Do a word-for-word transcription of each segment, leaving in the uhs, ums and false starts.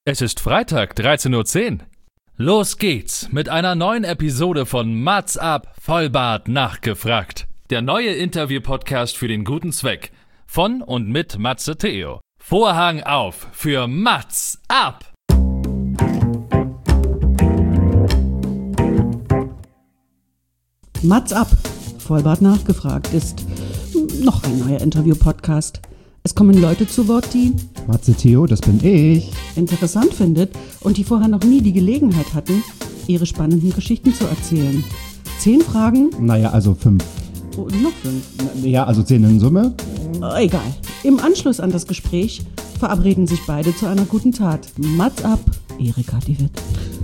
Es ist Freitag, dreizehn Uhr zehn. Los geht's mit einer neuen Episode von Mats ab, Vollbart nachgefragt. Der neue Interview-Podcast für den guten Zweck. Von und mit Matze Theo. Vorhang auf für Mats ab! Mats ab, Vollbart nachgefragt ist noch ein neuer Interview-Podcast. Es kommen Leute zu Wort, die Matze Theo, das bin ich. interessant findet und die vorher noch nie die Gelegenheit hatten, ihre spannenden Geschichten zu erzählen. Zehn Fragen? Naja, also fünf. Oh, noch fünf. Ja, also zehn in Summe. Oh, egal. Im Anschluss an das Gespräch verabreden sich beide zu einer guten Tat. Mats ab, Erika die Witt.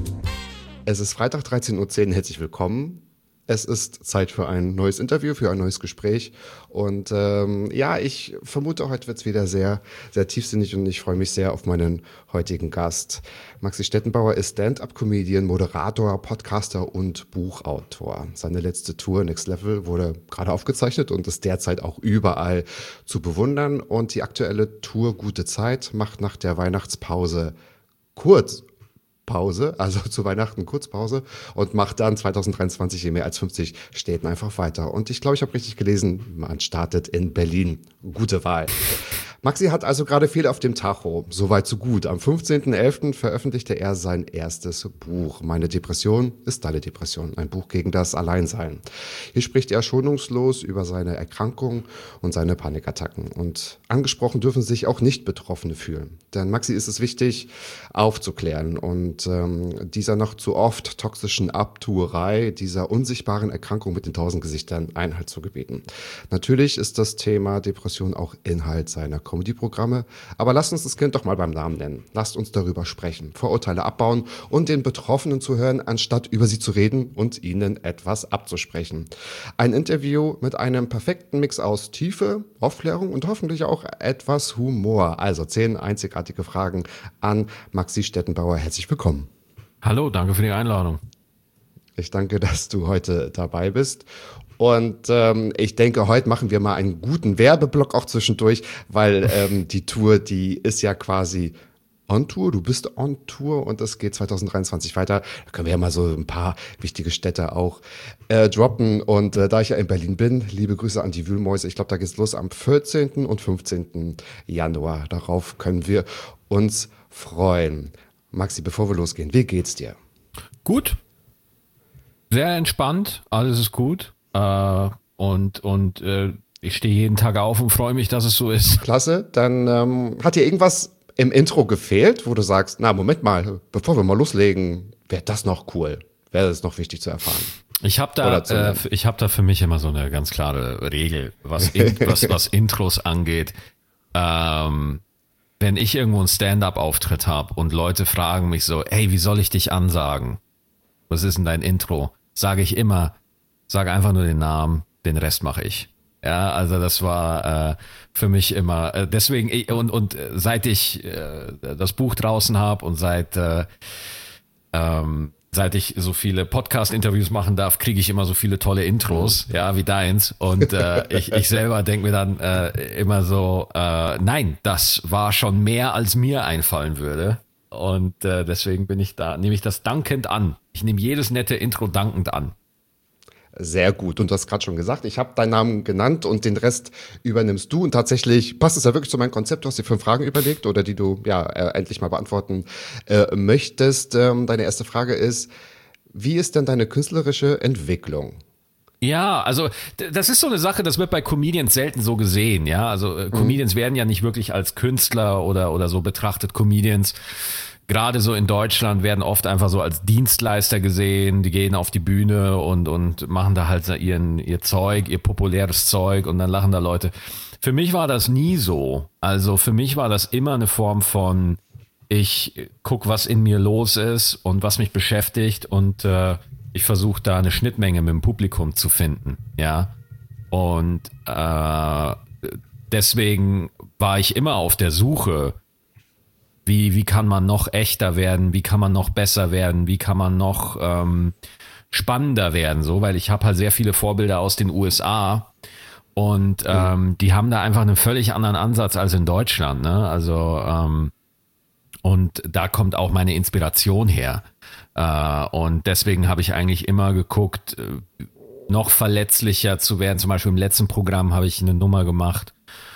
Es ist Freitag, dreizehn Uhr zehn. Herzlich willkommen. Es ist Zeit für ein neues Interview, für ein neues Gespräch. Und ähm, ja, ich vermute, heute wird es wieder sehr, sehr tiefsinnig und ich freue mich sehr auf meinen heutigen Gast. Maxi Stettenbauer ist Stand-up-Comedian, Moderator, Podcaster und Buchautor. Seine letzte Tour, Next Level, wurde gerade aufgezeichnet und ist derzeit auch überall zu bewundern. Und die aktuelle Tour Gute Zeit macht nach der Weihnachtspause kurz Pause, also zu Weihnachten Kurzpause und macht dann zwanzig dreiundzwanzig in mehr als fünfzig Städten einfach weiter. Und ich glaube, ich habe richtig gelesen, man startet in Berlin. Gute Wahl. Maxi hat also gerade viel auf dem Tacho. Soweit so gut. Am fünfzehnten elften veröffentlichte er sein erstes Buch. Meine Depression ist deine Depression. Ein Buch gegen das Alleinsein. Hier spricht er schonungslos über seine Erkrankung und seine Panikattacken. Und angesprochen dürfen sich auch Nicht-Betroffene fühlen. Denn Maxi ist es wichtig, aufzuklären und ähm, dieser noch zu oft toxischen Abtuerei, dieser unsichtbaren Erkrankung mit den tausend Gesichtern Einhalt zu gebieten. Natürlich ist das Thema Depression auch Inhalt seiner Comedy-Programme, aber lasst uns das Kind doch mal beim Namen nennen. Lasst uns darüber sprechen, Vorurteile abbauen und den Betroffenen zuhören, anstatt über sie zu reden und ihnen etwas abzusprechen. Ein Interview mit einem perfekten Mix aus Tiefe, Aufklärung und hoffentlich auch etwas Humor. Also zehn einzigartige Fragen an Maxi Stettenbauer. Herzlich willkommen. Hallo, danke für die Einladung. Ich danke, dass du heute dabei bist. Und ähm, ich denke, heute machen wir mal einen guten Werbeblock auch zwischendurch, weil ähm, die Tour, die ist ja quasi on Tour. Du bist on Tour und es geht zwanzig dreiundzwanzig weiter. Da können wir ja mal so ein paar wichtige Städte auch äh, droppen. Und äh, da ich ja in Berlin bin, liebe Grüße an die Wühlmäuse. Ich glaube, da geht's los am vierzehnten und fünfzehnten Januar. Darauf können wir uns freuen. Maxi, bevor wir losgehen, wie geht's dir? Gut. Sehr entspannt. Alles ist gut. Uh, und und uh, ich stehe jeden Tag auf und freue mich, dass es so ist. Klasse, dann ähm, hat dir irgendwas im Intro gefehlt, wo du sagst, na Moment mal, bevor wir mal loslegen, wäre das noch cool, wäre das noch wichtig zu erfahren? Ich habe da, äh, ich habe da für mich immer so eine ganz klare Regel, was in, was, was Intros angeht. Ähm, wenn ich irgendwo einen Stand-up-Auftritt habe und Leute fragen mich so, hey, wie soll ich dich ansagen? Was ist denn dein Intro? Sage ich immer, sage einfach nur den Namen, den Rest mache ich. Ja, also das war äh, für mich immer, äh, deswegen, und, und seit ich äh, das Buch draußen habe und seit, äh, ähm, seit ich so viele Podcast-Interviews machen darf, kriege ich immer so viele tolle Intros, ja, wie deins. Und äh, ich, ich selber denke mir dann äh, immer so, äh, nein, das war schon mehr, als mir einfallen würde. Und äh, deswegen bin ich da, nehme ich das dankend an. Ich nehme jedes nette Intro dankend an. Sehr gut. Und du hast gerade schon gesagt, ich habe deinen Namen genannt und den Rest übernimmst du. Und tatsächlich passt es ja wirklich zu meinem Konzept. Du hast dir fünf Fragen überlegt oder die du ja äh, endlich mal beantworten äh, möchtest. Ähm, deine erste Frage ist, wie ist denn deine künstlerische Entwicklung? Ja, also das ist so eine Sache, das wird bei Comedians selten so gesehen, ja. Also äh, Comedians mhm. werden ja nicht wirklich als Künstler oder oder so betrachtet. Comedians, gerade so in Deutschland, werden oft einfach so als Dienstleister gesehen. Die gehen auf die Bühne und und machen da halt ihren ihr Zeug, ihr populäres Zeug und dann lachen da Leute. Für mich war das nie so. Also für mich war das immer eine Form von, ich guck, was in mir los ist und was mich beschäftigt und äh, ich versuche da eine Schnittmenge mit dem Publikum zu finden, ja. Und äh, deswegen war ich immer auf der Suche, wie wie kann man noch echter werden, wie kann man noch besser werden, wie kann man noch ähm, spannender werden, so, weil ich habe halt sehr viele Vorbilder aus den U S A und ähm, die haben da einfach einen völlig anderen Ansatz als in Deutschland, ne? Also ähm, Und da kommt auch meine Inspiration her. Äh, und deswegen habe ich eigentlich immer geguckt, äh, noch verletzlicher zu werden. Zum Beispiel im letzten Programm habe ich eine Nummer gemacht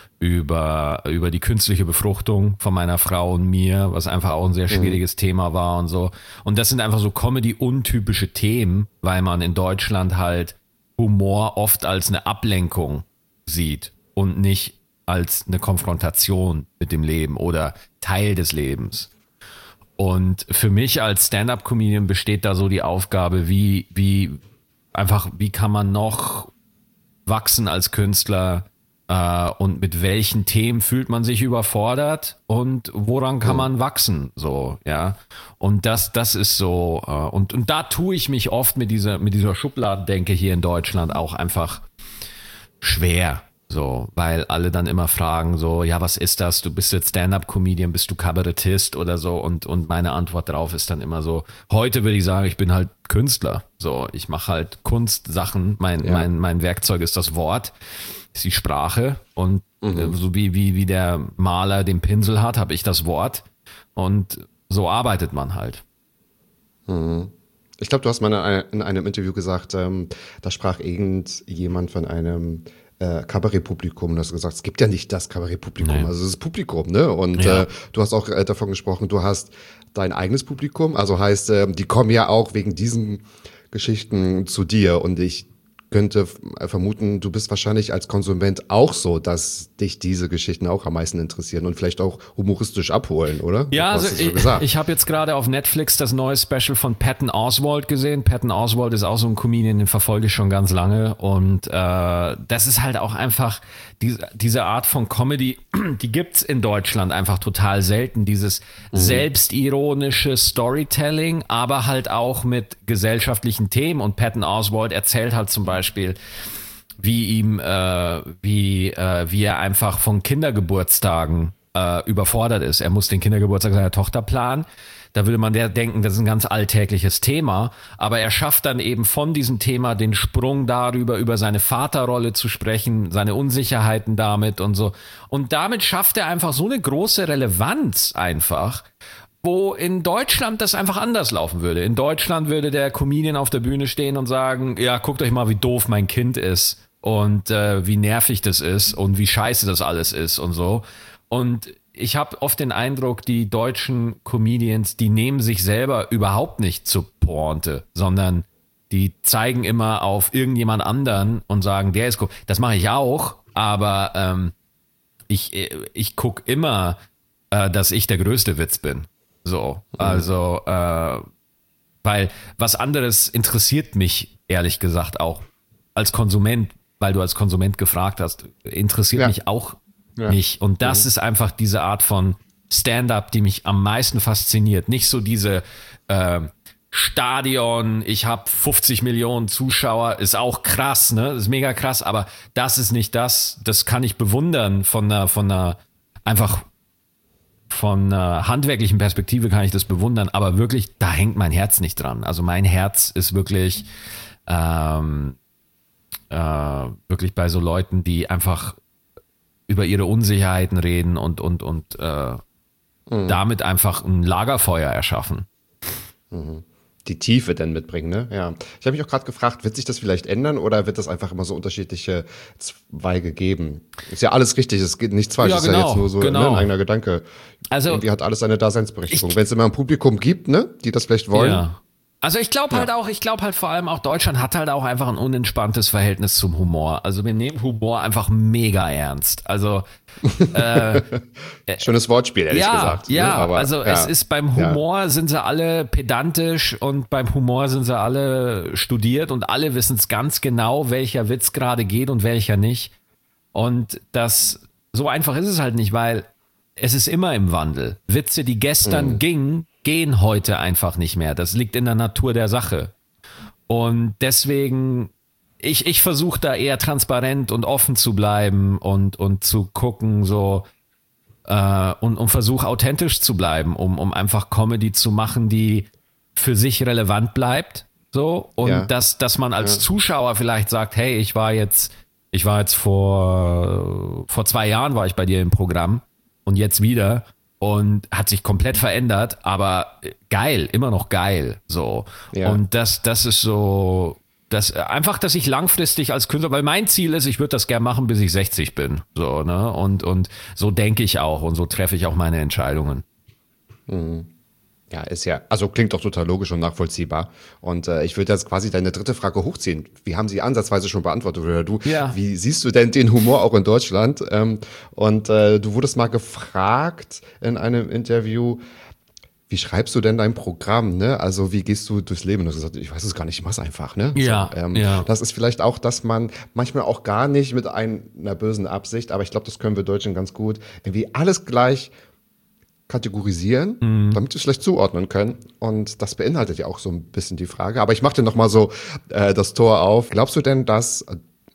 über, über die künstliche Befruchtung von meiner Frau und mir, was einfach auch ein sehr schwieriges mhm. Thema war und so. Und das sind einfach so Comedy-untypische Themen, weil man in Deutschland halt Humor oft als eine Ablenkung sieht und nicht als eine Konfrontation mit dem Leben oder Teil des Lebens. Und für mich als Stand-up-Comedian besteht da so die Aufgabe, wie, wie einfach, wie kann man noch wachsen als Künstler äh, und mit welchen Themen fühlt man sich überfordert und woran kann man wachsen, so, ja. Und das, das ist so, äh, und, und da tue ich mich oft mit dieser, mit dieser Schubladendenke hier in Deutschland auch einfach schwer. So, weil alle dann immer fragen so, ja, was ist das? Du bist jetzt Stand-up-Comedian, bist du Kabarettist oder so? Und, und meine Antwort darauf ist dann immer so, heute würde ich sagen, ich bin halt Künstler. So, ich mache halt Kunstsachen. Mein, ja. mein, mein Werkzeug ist das Wort, ist die Sprache. Und mhm. so wie, wie, wie der Maler den Pinsel hat, habe ich das Wort. Und so arbeitet man halt. Mhm. Ich glaube, du hast mal in einem Interview gesagt, ähm, da sprach irgendjemand von einem Äh, Kabarettpublikum. Du hast gesagt, es gibt ja nicht das Kabarettpublikum, nee. Also es ist Publikum, ne? Und ja. äh, du hast auch äh, davon gesprochen, du hast dein eigenes Publikum, also heißt, äh, die kommen ja auch wegen diesen Geschichten zu dir und ich könnte vermuten, du bist wahrscheinlich als Konsument auch so, dass dich diese Geschichten auch am meisten interessieren und vielleicht auch humoristisch abholen, oder? Ja, also ich, ich habe jetzt gerade auf Netflix das neue Special von Patton Oswalt gesehen. Patton Oswalt ist auch so ein Comedian, den verfolge ich schon ganz lange und äh, das ist halt auch einfach die, diese Art von Comedy, die gibt's in Deutschland einfach total selten. Dieses mhm. selbstironische Storytelling, aber halt auch mit gesellschaftlichen Themen und Patton Oswalt erzählt halt zum Beispiel Beispiel, wie ihm, äh, wie, äh, wie er einfach von Kindergeburtstagen äh, überfordert ist. Er muss den Kindergeburtstag seiner Tochter planen. Da würde man der denken, das ist ein ganz alltägliches Thema. Aber er schafft dann eben von diesem Thema den Sprung darüber, über seine Vaterrolle zu sprechen, seine Unsicherheiten damit und so. Und damit schafft er einfach so eine große Relevanz einfach, wo in Deutschland das einfach anders laufen würde. In Deutschland würde der Comedian auf der Bühne stehen und sagen, ja, guckt euch mal, wie doof mein Kind ist und äh, wie nervig das ist und wie scheiße das alles ist und so. Und ich habe oft den Eindruck, die deutschen Comedians, die nehmen sich selber überhaupt nicht zur Pointe, sondern die zeigen immer auf irgendjemand anderen und sagen, der ist cool. Das mache ich auch, aber ähm, ich, ich gucke immer, äh, dass ich der größte Witz bin. So, also, äh, weil was anderes interessiert mich, ehrlich gesagt, auch als Konsument, weil du als Konsument gefragt hast, interessiert ja. mich auch ja. nicht. Und das mhm. ist einfach diese Art von Stand-up, die mich am meisten fasziniert. Nicht so diese äh, Stadion, ich habe fünfzig Millionen Zuschauer, ist auch krass, ne? Ist mega krass, aber das ist nicht das, das kann ich bewundern von einer, von einer einfach von einer handwerklichen Perspektive kann ich das bewundern, aber wirklich, da hängt mein Herz nicht dran. Also mein Herz ist wirklich ähm, äh, wirklich bei so Leuten, die einfach über ihre Unsicherheiten reden und, und, und äh, mhm. damit einfach ein Lagerfeuer erschaffen. Mhm. Die Tiefe dann mitbringen, ne? Ja. Ich habe mich auch gerade gefragt, wird sich das vielleicht ändern oder wird das einfach immer so unterschiedliche Zweige geben? Ist ja alles richtig, es geht nichts falsch, ja, ist genau, ja jetzt nur so genau. ne, ein eigener Gedanke. Also irgendwie hat alles seine Daseinsberechtigung. Wenn es immer ein Publikum gibt, ne, die das vielleicht wollen. Ja. Also ich glaube halt ja. auch, ich glaube halt vor allem auch Deutschland hat halt auch einfach ein unentspanntes Verhältnis zum Humor. Also wir nehmen Humor einfach mega ernst. Also äh, schönes Wortspiel, ehrlich ja, gesagt. Ja, ne? Aber, also ja. es ist beim Humor ja. sind sie alle pedantisch und beim Humor sind sie alle studiert und alle wissen es ganz genau, welcher Witz gerade geht und welcher nicht. Und das so einfach ist es halt nicht, weil es ist immer im Wandel. Witze, die gestern mhm. gingen, gehen heute einfach nicht mehr. Das liegt in der Natur der Sache. Und deswegen, ich, ich versuche da eher transparent und offen zu bleiben und, und zu gucken, so äh, und, und versuche authentisch zu bleiben, um, um einfach Comedy zu machen, die für sich relevant bleibt. So, und ja. dass, dass man als ja. Zuschauer vielleicht sagt, hey, ich war jetzt, ich war jetzt vor, vor zwei Jahren war ich bei dir im Programm und jetzt wieder. und hat sich komplett verändert, aber geil, immer noch geil, so. Ja. Und das, das ist so, das, einfach, dass ich langfristig als Künstler, weil mein Ziel ist, ich würde das gerne machen, bis ich sechzig bin, so, ne, und, und so denke ich auch und so treffe ich auch meine Entscheidungen. Mhm. Ja, ist ja, also klingt doch total logisch und nachvollziehbar. Und äh, ich würde jetzt quasi deine dritte Frage hochziehen. Wir haben sie ansatzweise schon beantwortet, oder du? Ja. Wie siehst du denn den Humor auch in Deutschland? Ähm, und äh, du wurdest mal gefragt in einem Interview, wie schreibst du denn dein Programm, ne? Also wie gehst du durchs Leben? Und du hast gesagt, ich weiß es gar nicht, ich mach's einfach, ne? Ja, so, ähm, ja. Das ist vielleicht auch, dass man manchmal auch gar nicht mit einer bösen Absicht, aber ich glaube, das können wir Deutschen ganz gut, irgendwie alles gleich kategorisieren, mhm. damit wir es vielleicht zuordnen können. Und das beinhaltet ja auch so ein bisschen die Frage. Aber ich mache dir nochmal so äh, das Tor auf. Glaubst du denn, dass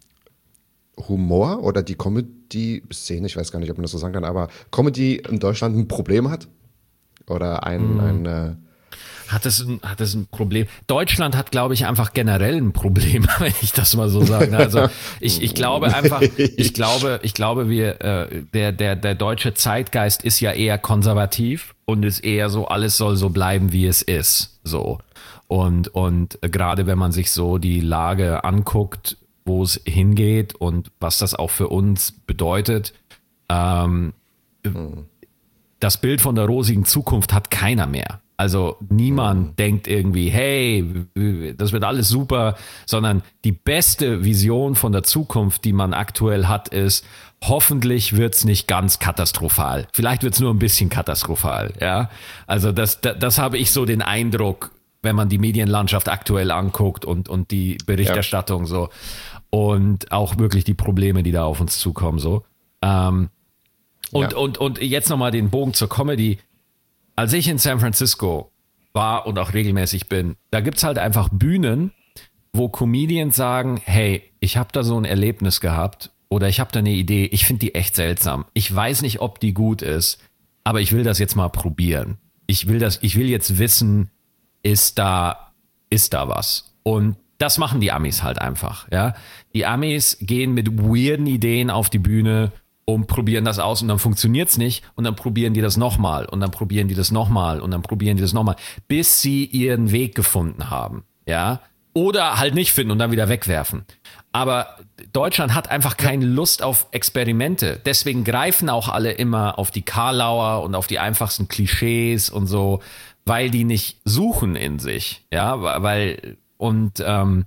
Humor oder die Comedy-Szene, ich weiß gar nicht, ob man das so sagen kann, aber Comedy in Deutschland ein Problem hat? Oder ein, mhm. ein äh, Hat es, ein, hat es ein Problem? Deutschland hat, glaube ich, einfach generell ein Problem, wenn ich das mal so sage. Also ich, ich glaube einfach, ich glaube, ich glaube, wir, äh, der, der, der deutsche Zeitgeist ist ja eher konservativ und ist eher so, alles soll so bleiben, wie es ist. So. Und, und gerade wenn man sich so die Lage anguckt, wo es hingeht und was das auch für uns bedeutet, ähm, hm. das Bild von der rosigen Zukunft hat keiner mehr. Also niemand mhm. denkt irgendwie, hey, das wird alles super, sondern die beste Vision von der Zukunft, die man aktuell hat, ist, hoffentlich wird's nicht ganz katastrophal. Vielleicht wird's nur ein bisschen katastrophal, ja. Also das, das, das habe ich so den Eindruck, wenn man die Medienlandschaft aktuell anguckt und, und die Berichterstattung ja. so und auch wirklich die Probleme, die da auf uns zukommen, so. Ähm, und, ja. und, und jetzt nochmal den Bogen zur Comedy. Als ich in San Francisco war und auch regelmäßig bin, da gibt's halt einfach Bühnen, wo Comedians sagen, hey, ich habe da so ein Erlebnis gehabt oder ich habe da eine Idee, ich finde die echt seltsam. Ich weiß nicht, ob die gut ist, aber ich will das jetzt mal probieren. Ich will das, ich will jetzt wissen, ist da, ist da was? Und das machen die Amis halt einfach, ja. Die Amis gehen mit weirden Ideen auf die Bühne und probieren das aus und dann funktioniert's nicht und dann probieren die das nochmal und dann probieren die das nochmal und dann probieren die das nochmal, bis sie ihren Weg gefunden haben, ja, oder halt nicht finden und dann wieder wegwerfen. Aber Deutschland hat einfach keine Lust auf Experimente, deswegen greifen auch alle immer auf die Karlauer und auf die einfachsten Klischees und so, weil die nicht suchen in sich, ja, weil und ähm,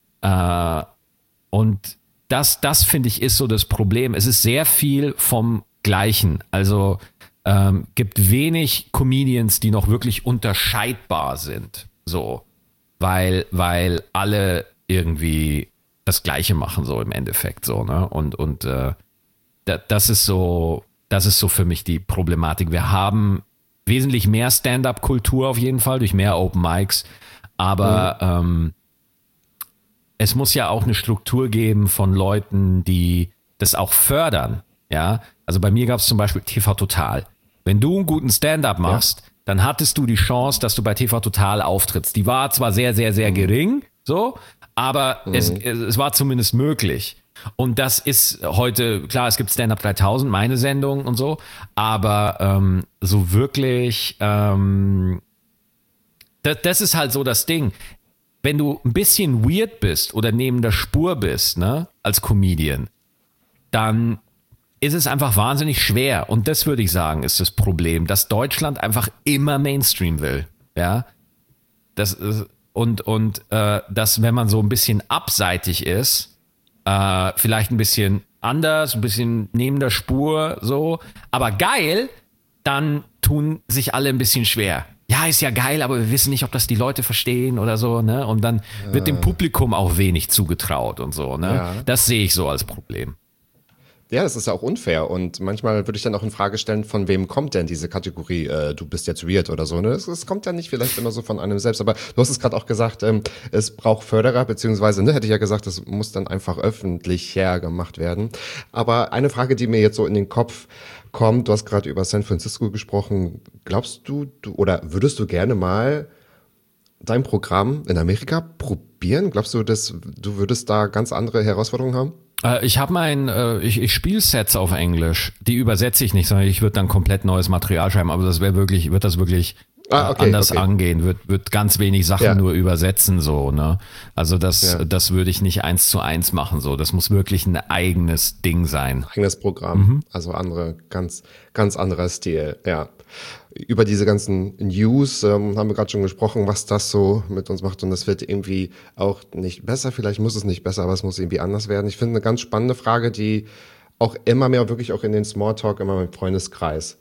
äh, und Das, das finde ich, ist so das Problem. Es ist sehr viel vom Gleichen. Also ähm, gibt wenig Comedians, die noch wirklich unterscheidbar sind. So, weil, weil alle irgendwie das Gleiche machen, so im Endeffekt. So, ne? Und, und äh, da, das ist so, das ist so für mich die Problematik. Wir haben wesentlich mehr Stand-up-Kultur auf jeden Fall, durch mehr Open Mics. Aber mhm. ähm, es muss ja auch eine Struktur geben von Leuten, die das auch fördern, ja. Also bei mir gab es zum Beispiel T V Total. Wenn du einen guten Stand-up machst, ja. dann hattest du die Chance, dass du bei T V Total auftrittst. Die war zwar sehr, sehr, sehr mhm. gering, so, aber mhm. es, es war zumindest möglich. Und das ist heute, klar, es gibt Stand-up dreitausend, meine Sendung und so, aber ähm, so wirklich, ähm, das, das ist halt so das Ding. Wenn du ein bisschen weird bist oder neben der Spur bist, ne, als Comedian, dann ist es einfach wahnsinnig schwer. Und das würde ich sagen, ist das Problem, dass Deutschland einfach immer Mainstream will, ja. Das ist, und und äh, dass, wenn man so ein bisschen abseitig ist, äh, vielleicht ein bisschen anders, ein bisschen neben der Spur, so, aber geil, dann tun sich alle ein bisschen schwer. Ja, ist ja geil, aber wir wissen nicht, ob das die Leute verstehen oder so, ne? Und dann ja. wird dem Publikum auch wenig zugetraut und so, ne? Ja. Das sehe ich so als Problem. Ja, das ist ja auch unfair und manchmal würde ich dann auch in Frage stellen, von wem kommt denn diese Kategorie, äh, du bist jetzt weird oder so, ne? Es, es kommt ja nicht vielleicht immer so von einem selbst, aber du hast es gerade auch gesagt, ähm, es braucht Förderer, beziehungsweise, ne, hätte ich ja gesagt, das muss dann einfach öffentlich hergemacht werden. Aber eine Frage, die mir jetzt so in den Kopf kommt, du hast gerade über San Francisco gesprochen, glaubst du, du oder würdest du gerne mal dein Programm in Amerika probieren? Glaubst du, dass du würdest da ganz andere Herausforderungen haben? Äh, ich habe mein, äh, ich, ich spiele Sets auf Englisch. Die übersetze ich nicht, sondern ich würde dann komplett neues Material schreiben. Aber das wäre wirklich, wird das wirklich Ah, okay, anders okay. angehen, wird, wird ganz wenig Sachen Ja. nur übersetzen, so, ne? Also das, Ja. das würde ich nicht eins zu eins machen, so. Das muss wirklich ein eigenes Ding sein. Eigenes Programm, Mhm. also andere, ganz, ganz anderer Stil, ja. Über diese ganzen News ähm, haben wir gerade schon gesprochen, was das so mit uns macht und das wird irgendwie auch nicht besser, vielleicht muss es nicht besser, aber es muss irgendwie anders werden. Ich finde eine ganz spannende Frage, die auch immer mehr wirklich auch in den Smalltalk, immer im Freundeskreis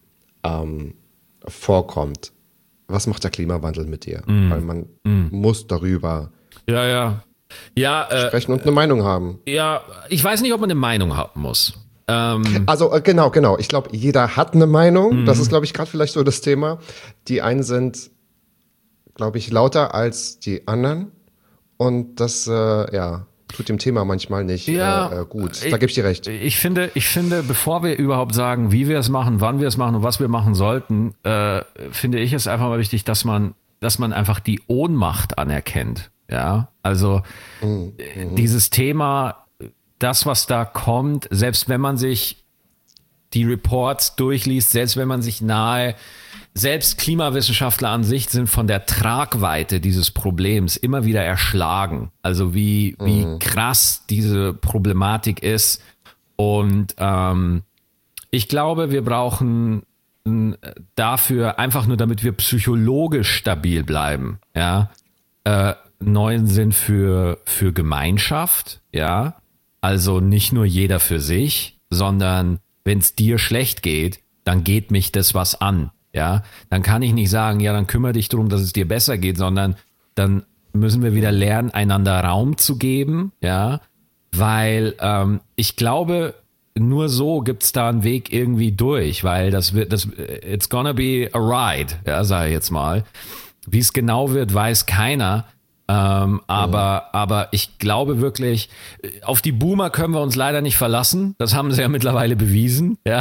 ähm, vorkommt. Was macht der Klimawandel mit dir? Mhm. Weil man muss darüber Ja, ja. Ja, äh, sprechen und eine Meinung haben. ja, ich weiß nicht, ob man eine Meinung haben muss. Ähm, Also äh, genau, genau. Ich glaube, jeder hat eine Meinung. Das ist, glaube ich, gerade vielleicht so das Thema. Die einen sind, glaube ich, lauter als die anderen. Und das, äh, ja, tut dem Thema manchmal nicht Ja, äh, äh, gut. ich- Da gebe ich dir recht. Ich finde, ich finde, bevor wir überhaupt sagen, wie wir es machen, wann wir es machen und was wir machen sollten, äh, finde ich es einfach mal wichtig, dass man, dass man einfach die Ohnmacht anerkennt. Ja, also äh, dieses Thema, das, was da kommt, selbst wenn man sich die Reports durchliest, selbst wenn man sich nahe, selbst Klimawissenschaftler an sich sind von der Tragweite dieses Problems immer wieder erschlagen. Also wie, wie krass diese Problematik ist. Und ähm, ich glaube, wir brauchen n, dafür, einfach nur damit wir psychologisch stabil bleiben, ja, äh, neuen Sinn für, für Gemeinschaft, ja. Also nicht nur jeder für sich, sondern wenn es dir schlecht geht, dann geht mich das was an. Ja, dann kann ich nicht sagen, ja, dann kümmere dich darum, dass es dir besser geht, sondern dann müssen wir wieder lernen, einander Raum zu geben, ja, weil ähm, ich glaube, nur so gibt's da einen Weg irgendwie durch, weil das wird, das, it's gonna be a ride, ja, sage ich jetzt mal. Wie es genau wird, weiß keiner. Ähm, aber, ja. aber ich glaube wirklich, auf die Boomer können wir uns leider nicht verlassen. Das haben sie ja mittlerweile bewiesen. Ja.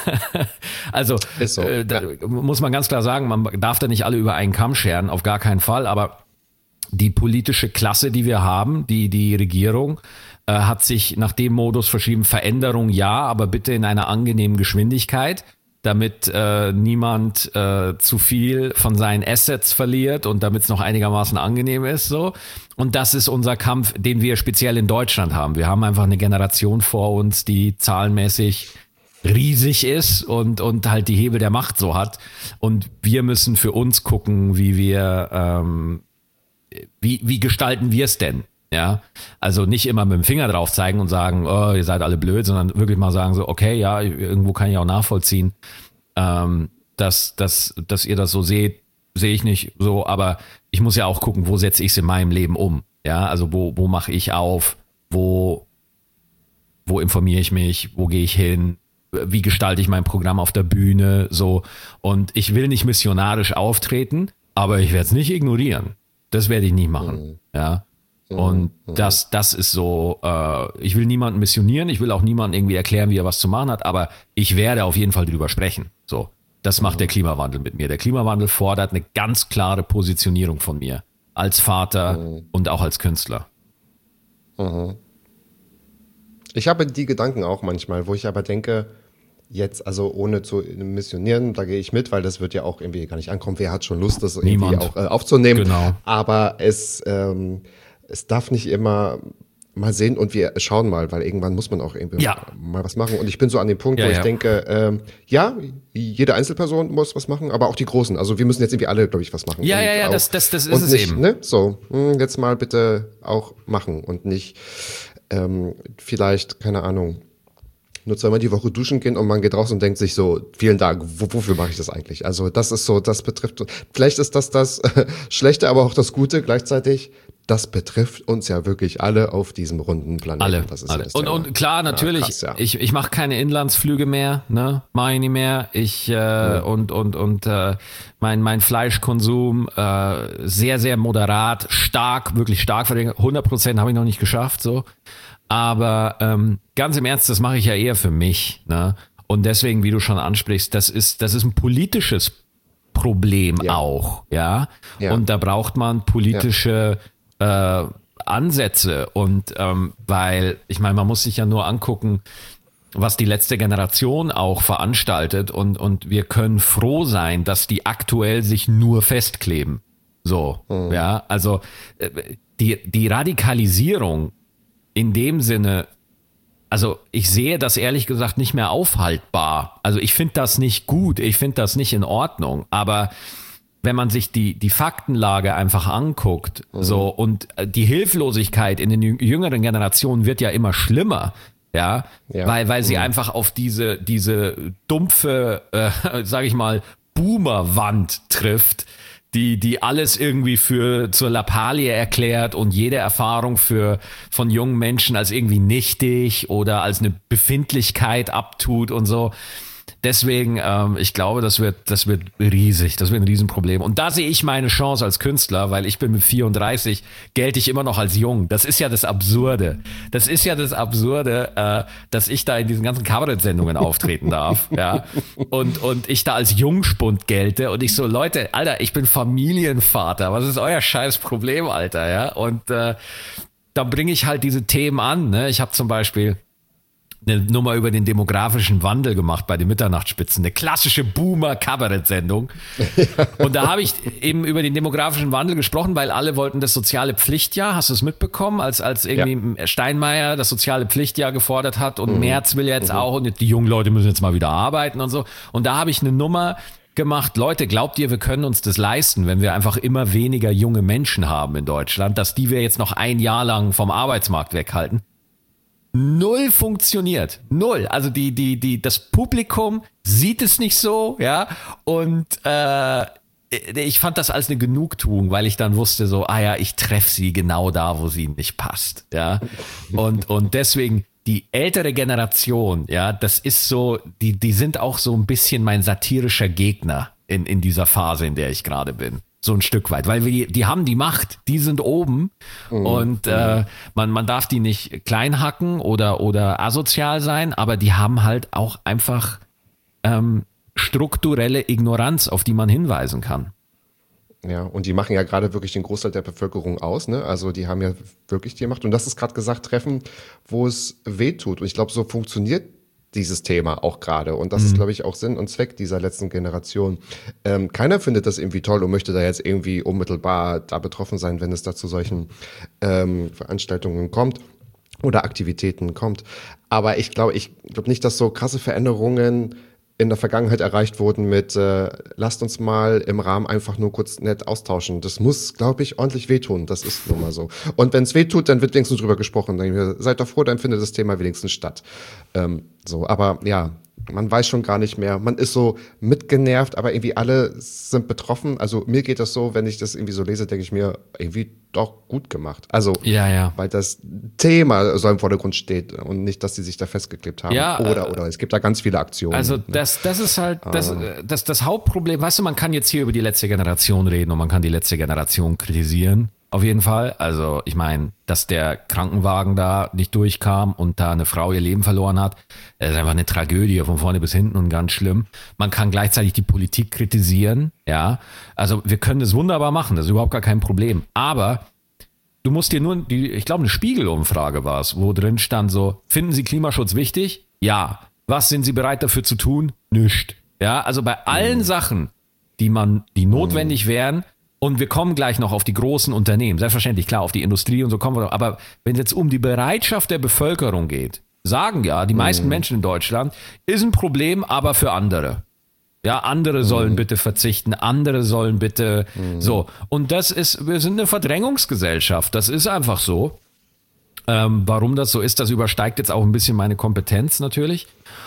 Also Ist so. äh, da muss man ganz klar sagen, man darf da nicht alle über einen Kamm scheren, auf gar keinen Fall. Aber die politische Klasse, die wir haben, die, die Regierung, äh, hat sich nach dem Modus verschrieben, Veränderung ja, aber bitte in einer angenehmen Geschwindigkeit, damit äh, niemand äh, zu viel von seinen Assets verliert und damit es noch einigermaßen angenehm ist. So. Und das ist unser Kampf, den wir speziell in Deutschland haben. Wir haben einfach eine Generation vor uns, die zahlenmäßig riesig ist und, und halt die Hebel der Macht so hat. Und wir müssen für uns gucken, wie wir, ähm, wie, wie gestalten wir es denn? Ja, also nicht immer mit dem Finger drauf zeigen und sagen, oh, ihr seid alle blöd, sondern wirklich mal sagen so, okay, ja, irgendwo kann ich auch nachvollziehen, ähm, dass, dass, dass ihr das so seht, sehe ich nicht so, aber ich muss ja auch gucken, wo setze ich es in meinem Leben um? Ja, also wo, wo mache ich auf? Wo, wo informiere ich mich? Wo gehe ich hin? Wie gestalte ich mein Programm auf der Bühne? So. Und ich will nicht missionarisch auftreten, aber ich werde es nicht ignorieren. Das werde ich nicht machen. Ja. Und das, das ist so, äh, ich will niemanden missionieren, ich will auch niemanden irgendwie erklären, wie er was zu machen hat, aber ich werde auf jeden Fall drüber sprechen. So, das macht der Klimawandel mit mir. Der Klimawandel fordert eine ganz klare Positionierung von mir als Vater mhm. und auch als Künstler. Mhm. Ich habe die Gedanken auch manchmal, wo ich aber denke, jetzt, also ohne zu missionieren, da gehe ich mit, weil das wird ja auch irgendwie gar nicht ankommen. Wer hat schon Lust, das irgendwie Niemand. auch äh, aufzunehmen? Genau. Aber es, ähm, es darf nicht immer mal sehen und wir schauen mal, weil irgendwann muss man auch irgendwie Ja. mal was machen. Und ich bin so an dem Punkt, Ja, wo ich ja. denke, ähm, ja, jede Einzelperson muss was machen, aber auch die Großen. Also wir müssen jetzt irgendwie alle, glaube ich, was machen. Ja, Und ja, ja, auch, das- das- das ist und es nicht, eben. Ne? So, mh, jetzt mal bitte auch machen und nicht ähm, vielleicht, keine Ahnung, nur zweimal die Woche duschen gehen und man geht raus und denkt sich so, vielen Dank, wo, wofür mache ich das eigentlich? Also das ist so, das betrifft, vielleicht ist das das äh, Schlechte, aber auch das Gute gleichzeitig. Das betrifft uns ja wirklich alle auf diesem runden Planeten. Alle, das ist alle. ja das Und, Thema. und klar, natürlich, Ja, krass, ja. ich, ich mache keine Inlandsflüge mehr, ne, mache ich nicht mehr. Ich, äh, ja. und, und, und äh, mein, mein Fleischkonsum äh, sehr, sehr moderat, stark, wirklich stark verringert. hundert Prozent habe ich noch nicht geschafft, so. Aber ähm, ganz im Ernst, das mache ich ja eher für mich, ne? Und deswegen, wie du schon ansprichst, das ist, das ist ein politisches Problem Ja. auch, ja? Ja. Und da braucht man politische äh, Ansätze und ähm, weil, ich meine, man muss sich ja nur angucken, was die letzte Generation auch veranstaltet und, und wir können froh sein, dass die aktuell sich nur festkleben. So, mhm. ja, also äh, die, die Radikalisierung in dem Sinne, also ich sehe das ehrlich gesagt nicht mehr aufhaltbar. Also ich finde das nicht gut, ich finde das nicht in Ordnung, aber wenn man sich die, die Faktenlage einfach anguckt, mhm. so, und die Hilflosigkeit in den jüngeren Generationen wird ja immer schlimmer, ja, ja. weil, weil sie mhm. einfach auf diese, diese dumpfe, äh, sag ich mal, Boomerwand trifft, die, die alles irgendwie für zur Lappalie erklärt und jede Erfahrung für von jungen Menschen als irgendwie nichtig oder als eine Befindlichkeit abtut und so. Deswegen, ähm, ich glaube, das wird, das wird riesig, das wird ein Riesenproblem. Und da sehe ich meine Chance als Künstler, weil ich bin mit vierunddreißig, gelte ich immer noch als jung. Das ist ja das Absurde. Das ist ja das Absurde, äh, dass ich da in diesen ganzen Kabarett-Sendungen auftreten darf, ja. Und, und ich da als Jungspund gelte und ich so, Leute, Alter, ich bin Familienvater. Was ist euer scheiß Problem, Alter, ja? Und äh, da bringe ich halt diese Themen an, ne? Ich habe zum Beispiel eine Nummer über den demografischen Wandel gemacht bei den Mitternachtsspitzen. Eine klassische Boomer-Kabarett-Sendung. Und da habe ich eben über den demografischen Wandel gesprochen, weil alle wollten das soziale Pflichtjahr. Hast du es mitbekommen? Als, als irgendwie ja. Steinmeier das soziale Pflichtjahr gefordert hat und mhm. Merz will jetzt mhm. auch und die jungen Leute müssen jetzt mal wieder arbeiten und so. Und da habe ich eine Nummer gemacht. Leute, glaubt ihr, wir können uns das leisten, wenn wir einfach immer weniger junge Menschen haben in Deutschland, dass die wir jetzt noch ein Jahr lang vom Arbeitsmarkt weghalten? Null funktioniert. Null. Also die, die, die, das Publikum sieht es nicht so, ja. Und äh, ich fand das als eine Genugtuung, weil ich dann wusste so, ah ja, ich treffe sie genau da, wo sie nicht passt, ja. Und, und deswegen die ältere Generation, ja, das ist so, die, die sind auch so ein bisschen mein satirischer Gegner in, in dieser Phase, in der ich gerade bin. So ein Stück weit, weil wir, die haben die Macht, die sind oben mhm. und äh, man, man darf die nicht klein hacken oder, oder asozial sein, aber die haben halt auch einfach ähm, strukturelle Ignoranz, auf die man hinweisen kann. Ja, und die machen ja gerade wirklich den Großteil der Bevölkerung aus, ne? Also die haben ja wirklich die Macht und das ist gerade gesagt, Treffen, wo es weh tut und ich glaube, so funktioniert dieses Thema auch gerade. Und das mhm. ist, glaube ich, auch Sinn und Zweck dieser letzten Generation. Ähm, keiner findet das irgendwie toll und möchte da jetzt irgendwie unmittelbar da betroffen sein, wenn es da zu solchen ähm, Veranstaltungen kommt oder Aktivitäten kommt. Aber ich glaube, ich glaube nicht, dass so krasse Veränderungen in der Vergangenheit erreicht wurden mit äh, lasst uns mal im Rahmen einfach nur kurz nett austauschen. Das muss, glaube ich, ordentlich wehtun. Das ist nun mal so. Und wenn es wehtut, dann wird wenigstens drüber gesprochen. Dann denke ich, seid doch froh, dann findet das Thema wenigstens statt. Ähm, so, aber ja, man weiß schon gar nicht mehr. Man ist so mitgenervt, aber irgendwie alle sind betroffen. Also mir geht das so, wenn ich das irgendwie so lese, denke ich mir, irgendwie doch gut gemacht. Also, ja, ja. weil das Thema so im Vordergrund steht und nicht, dass sie sich da festgeklebt haben. Ja, oder, äh, oder es gibt da ganz viele Aktionen. Also ne? das, das ist halt das, das, das Hauptproblem. Weißt du, man kann jetzt hier über die letzte Generation reden und man kann die letzte Generation kritisieren. Auf jeden Fall. Also ich meine, dass der Krankenwagen da nicht durchkam und da eine Frau ihr Leben verloren hat, das ist einfach eine Tragödie von vorne bis hinten und ganz schlimm. Man kann gleichzeitig die Politik kritisieren, ja. Also wir können das wunderbar machen, das ist überhaupt gar kein Problem. Aber du musst dir nur, die, ich glaube eine Spiegelumfrage war es, wo drin stand so, finden Sie Klimaschutz wichtig? Ja. Was sind Sie bereit dafür zu tun? Nicht. Ja, also bei allen mhm. Sachen, die man, die notwendig mhm. wären, und wir kommen gleich noch auf die großen Unternehmen, selbstverständlich, klar, auf die Industrie und so kommen wir noch. Aber wenn es jetzt um die Bereitschaft der Bevölkerung geht, sagen ja die meisten mhm. Menschen in Deutschland, ist ein Problem, aber für andere. Ja, andere sollen mhm. bitte verzichten, andere sollen bitte mhm. so. Und das ist, wir sind eine Verdrängungsgesellschaft, das ist einfach so. Ähm, warum das so ist, das übersteigt jetzt auch ein bisschen meine Kompetenz natürlich.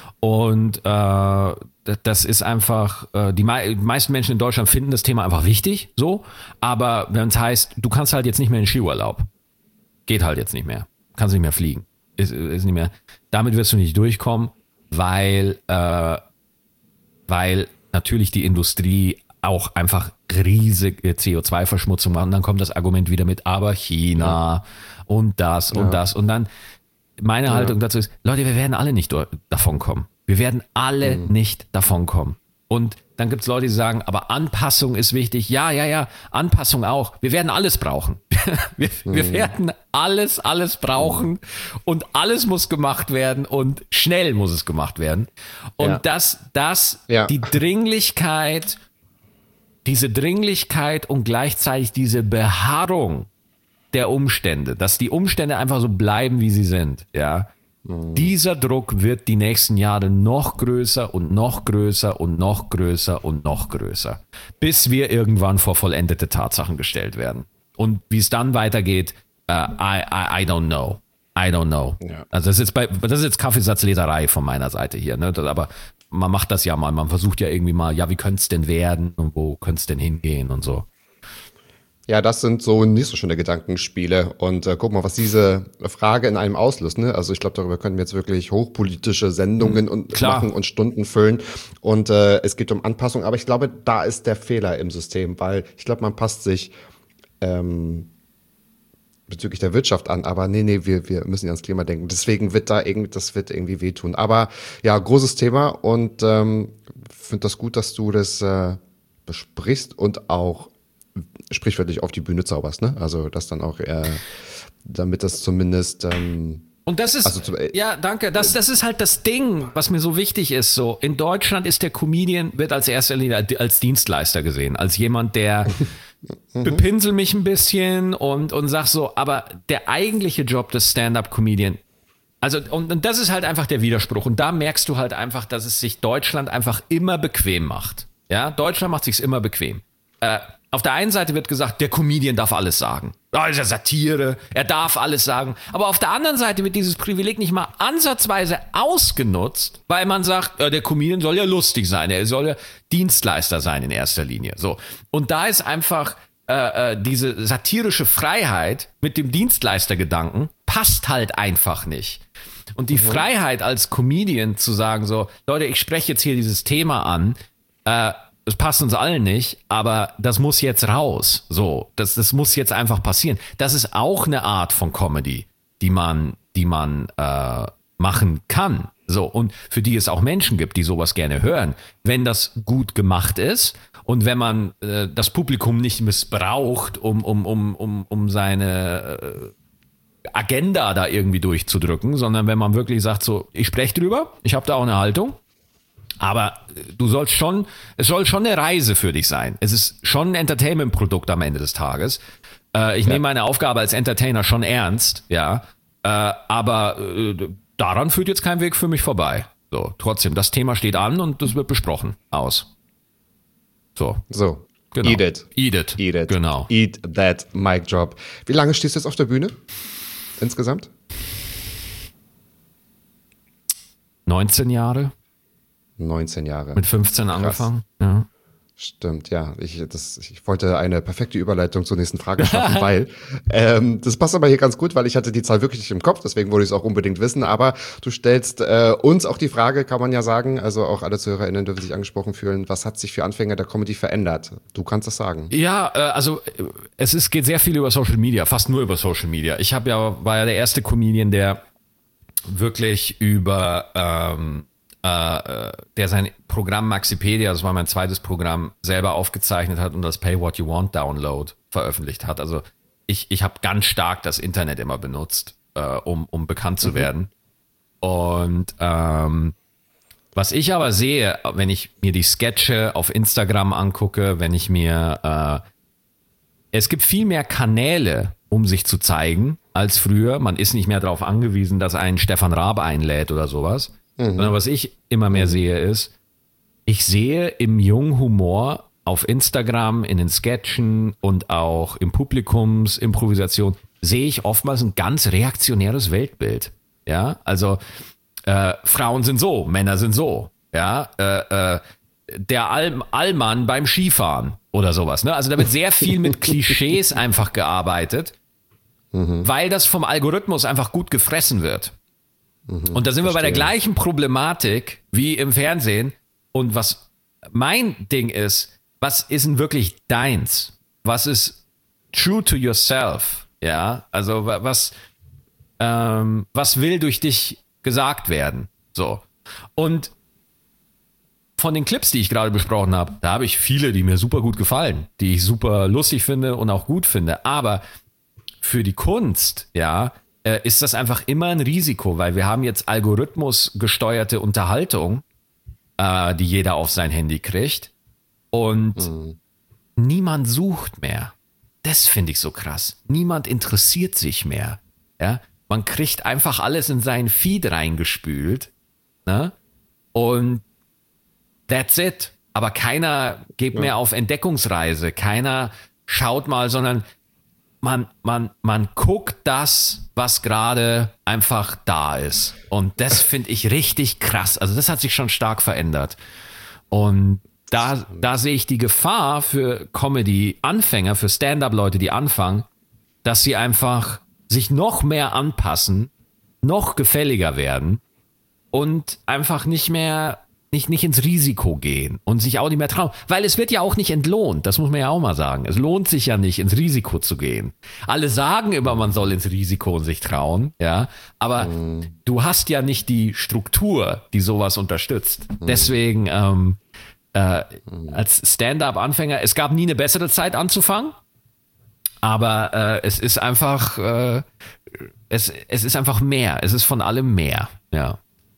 Und äh, das ist einfach, äh, die, me- die meisten Menschen in Deutschland finden das Thema einfach wichtig, so. Aber wenn es heißt, du kannst halt jetzt nicht mehr in Skiurlaub, geht halt jetzt nicht mehr, kannst nicht mehr fliegen, ist, ist nicht mehr. Damit wirst du nicht durchkommen, weil äh, weil natürlich die Industrie auch einfach riesige C O zwei Verschmutzung macht. Und dann kommt das Argument wieder mit, aber China ja. und das und ja. das. Und dann meine ja. Haltung dazu ist, Leute, wir werden alle nicht davon kommen. Wir werden alle mhm. nicht davon kommen. Und dann Dann gibt es Leute, die sagen, aber Anpassung ist wichtig. Ja, ja, ja, Anpassung auch. Wir werden alles brauchen. wir, mhm. wir werden alles, alles brauchen und alles muss gemacht werden und schnell muss es gemacht werden. Und ja. das, das, ja. die Dringlichkeit, diese Dringlichkeit und gleichzeitig diese Beharrung der Umstände, dass die Umstände einfach so bleiben, wie sie sind, ja. Mhm. Dieser Druck wird die nächsten Jahre noch größer und noch größer und noch größer und noch größer, bis wir irgendwann vor vollendete Tatsachen gestellt werden. Und wie es dann weitergeht, uh, I, I, I don't know. I don't know. Ja. Also das ist jetzt bei, das ist jetzt Kaffeesatzleserei von meiner Seite hier, ne? Aber man macht das ja mal, man versucht ja irgendwie mal, ja, wie könnte es denn werden und wo könnte es denn hingehen und so. Ja, das sind so nicht so schöne Gedankenspiele. Und äh, guck mal, was diese Frage in einem auslöst. Ne? Also ich glaube, darüber können wir jetzt wirklich hochpolitische Sendungen und Klar. machen und Stunden füllen. Und äh, es geht um Anpassung. Aber ich glaube, da ist der Fehler im System, weil ich glaube, man passt sich ähm, bezüglich der Wirtschaft an. Aber nee, nee, wir, wir müssen ja ans Klima denken. Deswegen wird da irgendwie, das wird irgendwie wehtun. Aber ja, großes Thema. Und ähm, finde das gut, dass du das äh, besprichst und auch sprichwörtlich auf die Bühne zauberst, ne? Also das dann auch, äh, damit das zumindest ähm, und das ist, also zum, äh, ja, danke, das, das ist halt das Ding, was mir so wichtig ist, so, in Deutschland ist der Comedian, wird als erster Linie als Dienstleister gesehen, als jemand, der bepinsel mich ein bisschen und, und sag so, aber der eigentliche Job des Stand-Up-Comedian, also, und, und das ist halt einfach der Widerspruch und da merkst du halt einfach, dass es sich Deutschland einfach immer bequem macht, ja, Deutschland macht sich's immer bequem, äh, auf der einen Seite wird gesagt, der Comedian darf alles sagen. Da ist ja Satire, er darf alles sagen. Aber auf der anderen Seite wird dieses Privileg nicht mal ansatzweise ausgenutzt, weil man sagt, äh, der Comedian soll ja lustig sein, er soll ja Dienstleister sein in erster Linie. So. Und da ist einfach äh, äh, diese satirische Freiheit mit dem Dienstleistergedanken passt halt einfach nicht. Und die mhm. Freiheit als Comedian zu sagen so, Leute, ich spreche jetzt hier dieses Thema an, äh, es passt uns allen nicht, aber das muss jetzt raus. So, das, das muss jetzt einfach passieren. Das ist auch eine Art von Comedy, die man, die man äh, machen kann. So, und für die es auch Menschen gibt, die sowas gerne hören. Wenn das gut gemacht ist und wenn man äh, das Publikum nicht missbraucht, um, um, um, um, um seine äh, Agenda da irgendwie durchzudrücken, sondern wenn man wirklich sagt, so, ich spreche drüber, ich habe da auch eine Haltung. Aber du sollst schon, es soll schon eine Reise für dich sein. Es ist schon ein Entertainment-Produkt am Ende des Tages. Äh, ich ja. nehme meine Aufgabe als Entertainer schon ernst, ja. Äh, aber äh, daran führt jetzt kein Weg für mich vorbei. So, trotzdem, das Thema steht an und das wird besprochen. Aus. So. So. Genau. Eat it. Eat it. Eat it. Genau. Eat that mic drop. Wie lange stehst du jetzt auf der Bühne? Insgesamt? neunzehn Jahre. neunzehn Jahre. Mit fünfzehn Krass. Angefangen. Ja. Stimmt, ja. Ich, das, ich wollte eine perfekte Überleitung zur nächsten Frage schaffen, weil ähm, das passt aber hier ganz gut, weil ich hatte die Zahl wirklich nicht im Kopf, deswegen wollte ich es auch unbedingt wissen. Aber du stellst äh, uns auch die Frage, kann man ja sagen, also auch alle ZuhörerInnen dürfen sich angesprochen fühlen, was hat sich für Anfänger der Comedy verändert? Du kannst das sagen. Ja, äh, also es ist, geht sehr viel über Social Media, fast nur über Social Media. Ich habe ja, war ja der erste Comedian, der wirklich über ähm, Uh, der sein Programm Maxipedia, das war mein zweites Programm, selber aufgezeichnet hat und das Pay What You Want Download veröffentlicht hat. Also ich, ich habe ganz stark das Internet immer benutzt, uh, um, um bekannt zu mhm. werden. Und ähm, was ich aber sehe, wenn ich mir die Sketche auf Instagram angucke, wenn ich mir, äh, es gibt viel mehr Kanäle, um sich zu zeigen, als früher. Man ist nicht mehr darauf angewiesen, dass einen Stefan Raab einlädt oder sowas. Mhm. Sondern was ich immer mehr sehe ist, ich sehe im jungen Humor auf Instagram, in den Sketchen und auch im Publikumsimprovisation, sehe ich oftmals ein ganz reaktionäres Weltbild. Ja, also äh, Frauen sind so, Männer sind so. Ja, äh, äh, der All- Allmann beim Skifahren oder sowas. Ne? Also da wird sehr viel mit Klischees einfach gearbeitet, mhm. weil das vom Algorithmus einfach gut gefressen wird. Mhm, und da sind wir bei der gleichen Problematik wie im Fernsehen. Und was mein Ding ist, was ist denn wirklich deins? Was ist true to yourself? Ja, also was, ähm, was will durch dich gesagt werden? So. Und von den Clips, die ich gerade besprochen habe, da habe ich viele, die mir super gut gefallen, die ich super lustig finde und auch gut finde. Aber für die Kunst, ja, äh, ist das einfach immer ein Risiko, weil wir haben jetzt algorithmusgesteuerte Unterhaltung, äh, die jeder auf sein Handy kriegt. Und mhm. niemand sucht mehr. Das finde ich so krass. Niemand interessiert sich mehr. Ja? Man kriegt einfach alles in seinen Feed reingespült. Ne? Und that's it. Aber keiner geht ja. mehr auf Entdeckungsreise. Keiner schaut mal, sondern man, man, man guckt das, was gerade einfach da ist. Und das finde ich richtig krass. Also das hat sich schon stark verändert. Und da, da sehe ich die Gefahr für Comedy-Anfänger, für Stand-up-Leute, die anfangen, dass sie einfach sich noch mehr anpassen, noch gefälliger werden und einfach nicht mehr, nicht, nicht ins Risiko gehen und sich auch nicht mehr trauen. Weil es wird ja auch nicht entlohnt, das muss man ja auch mal sagen. Es lohnt sich ja nicht, ins Risiko zu gehen. Alle sagen immer, man soll ins Risiko und sich trauen, ja, aber mhm. du hast ja nicht die Struktur, die sowas unterstützt. Mhm. Deswegen, ähm, äh, mhm. als Stand-up-Anfänger, es gab nie eine bessere Zeit anzufangen, aber äh, es ist einfach, äh, es, es ist einfach mehr, es ist von allem mehr, ja.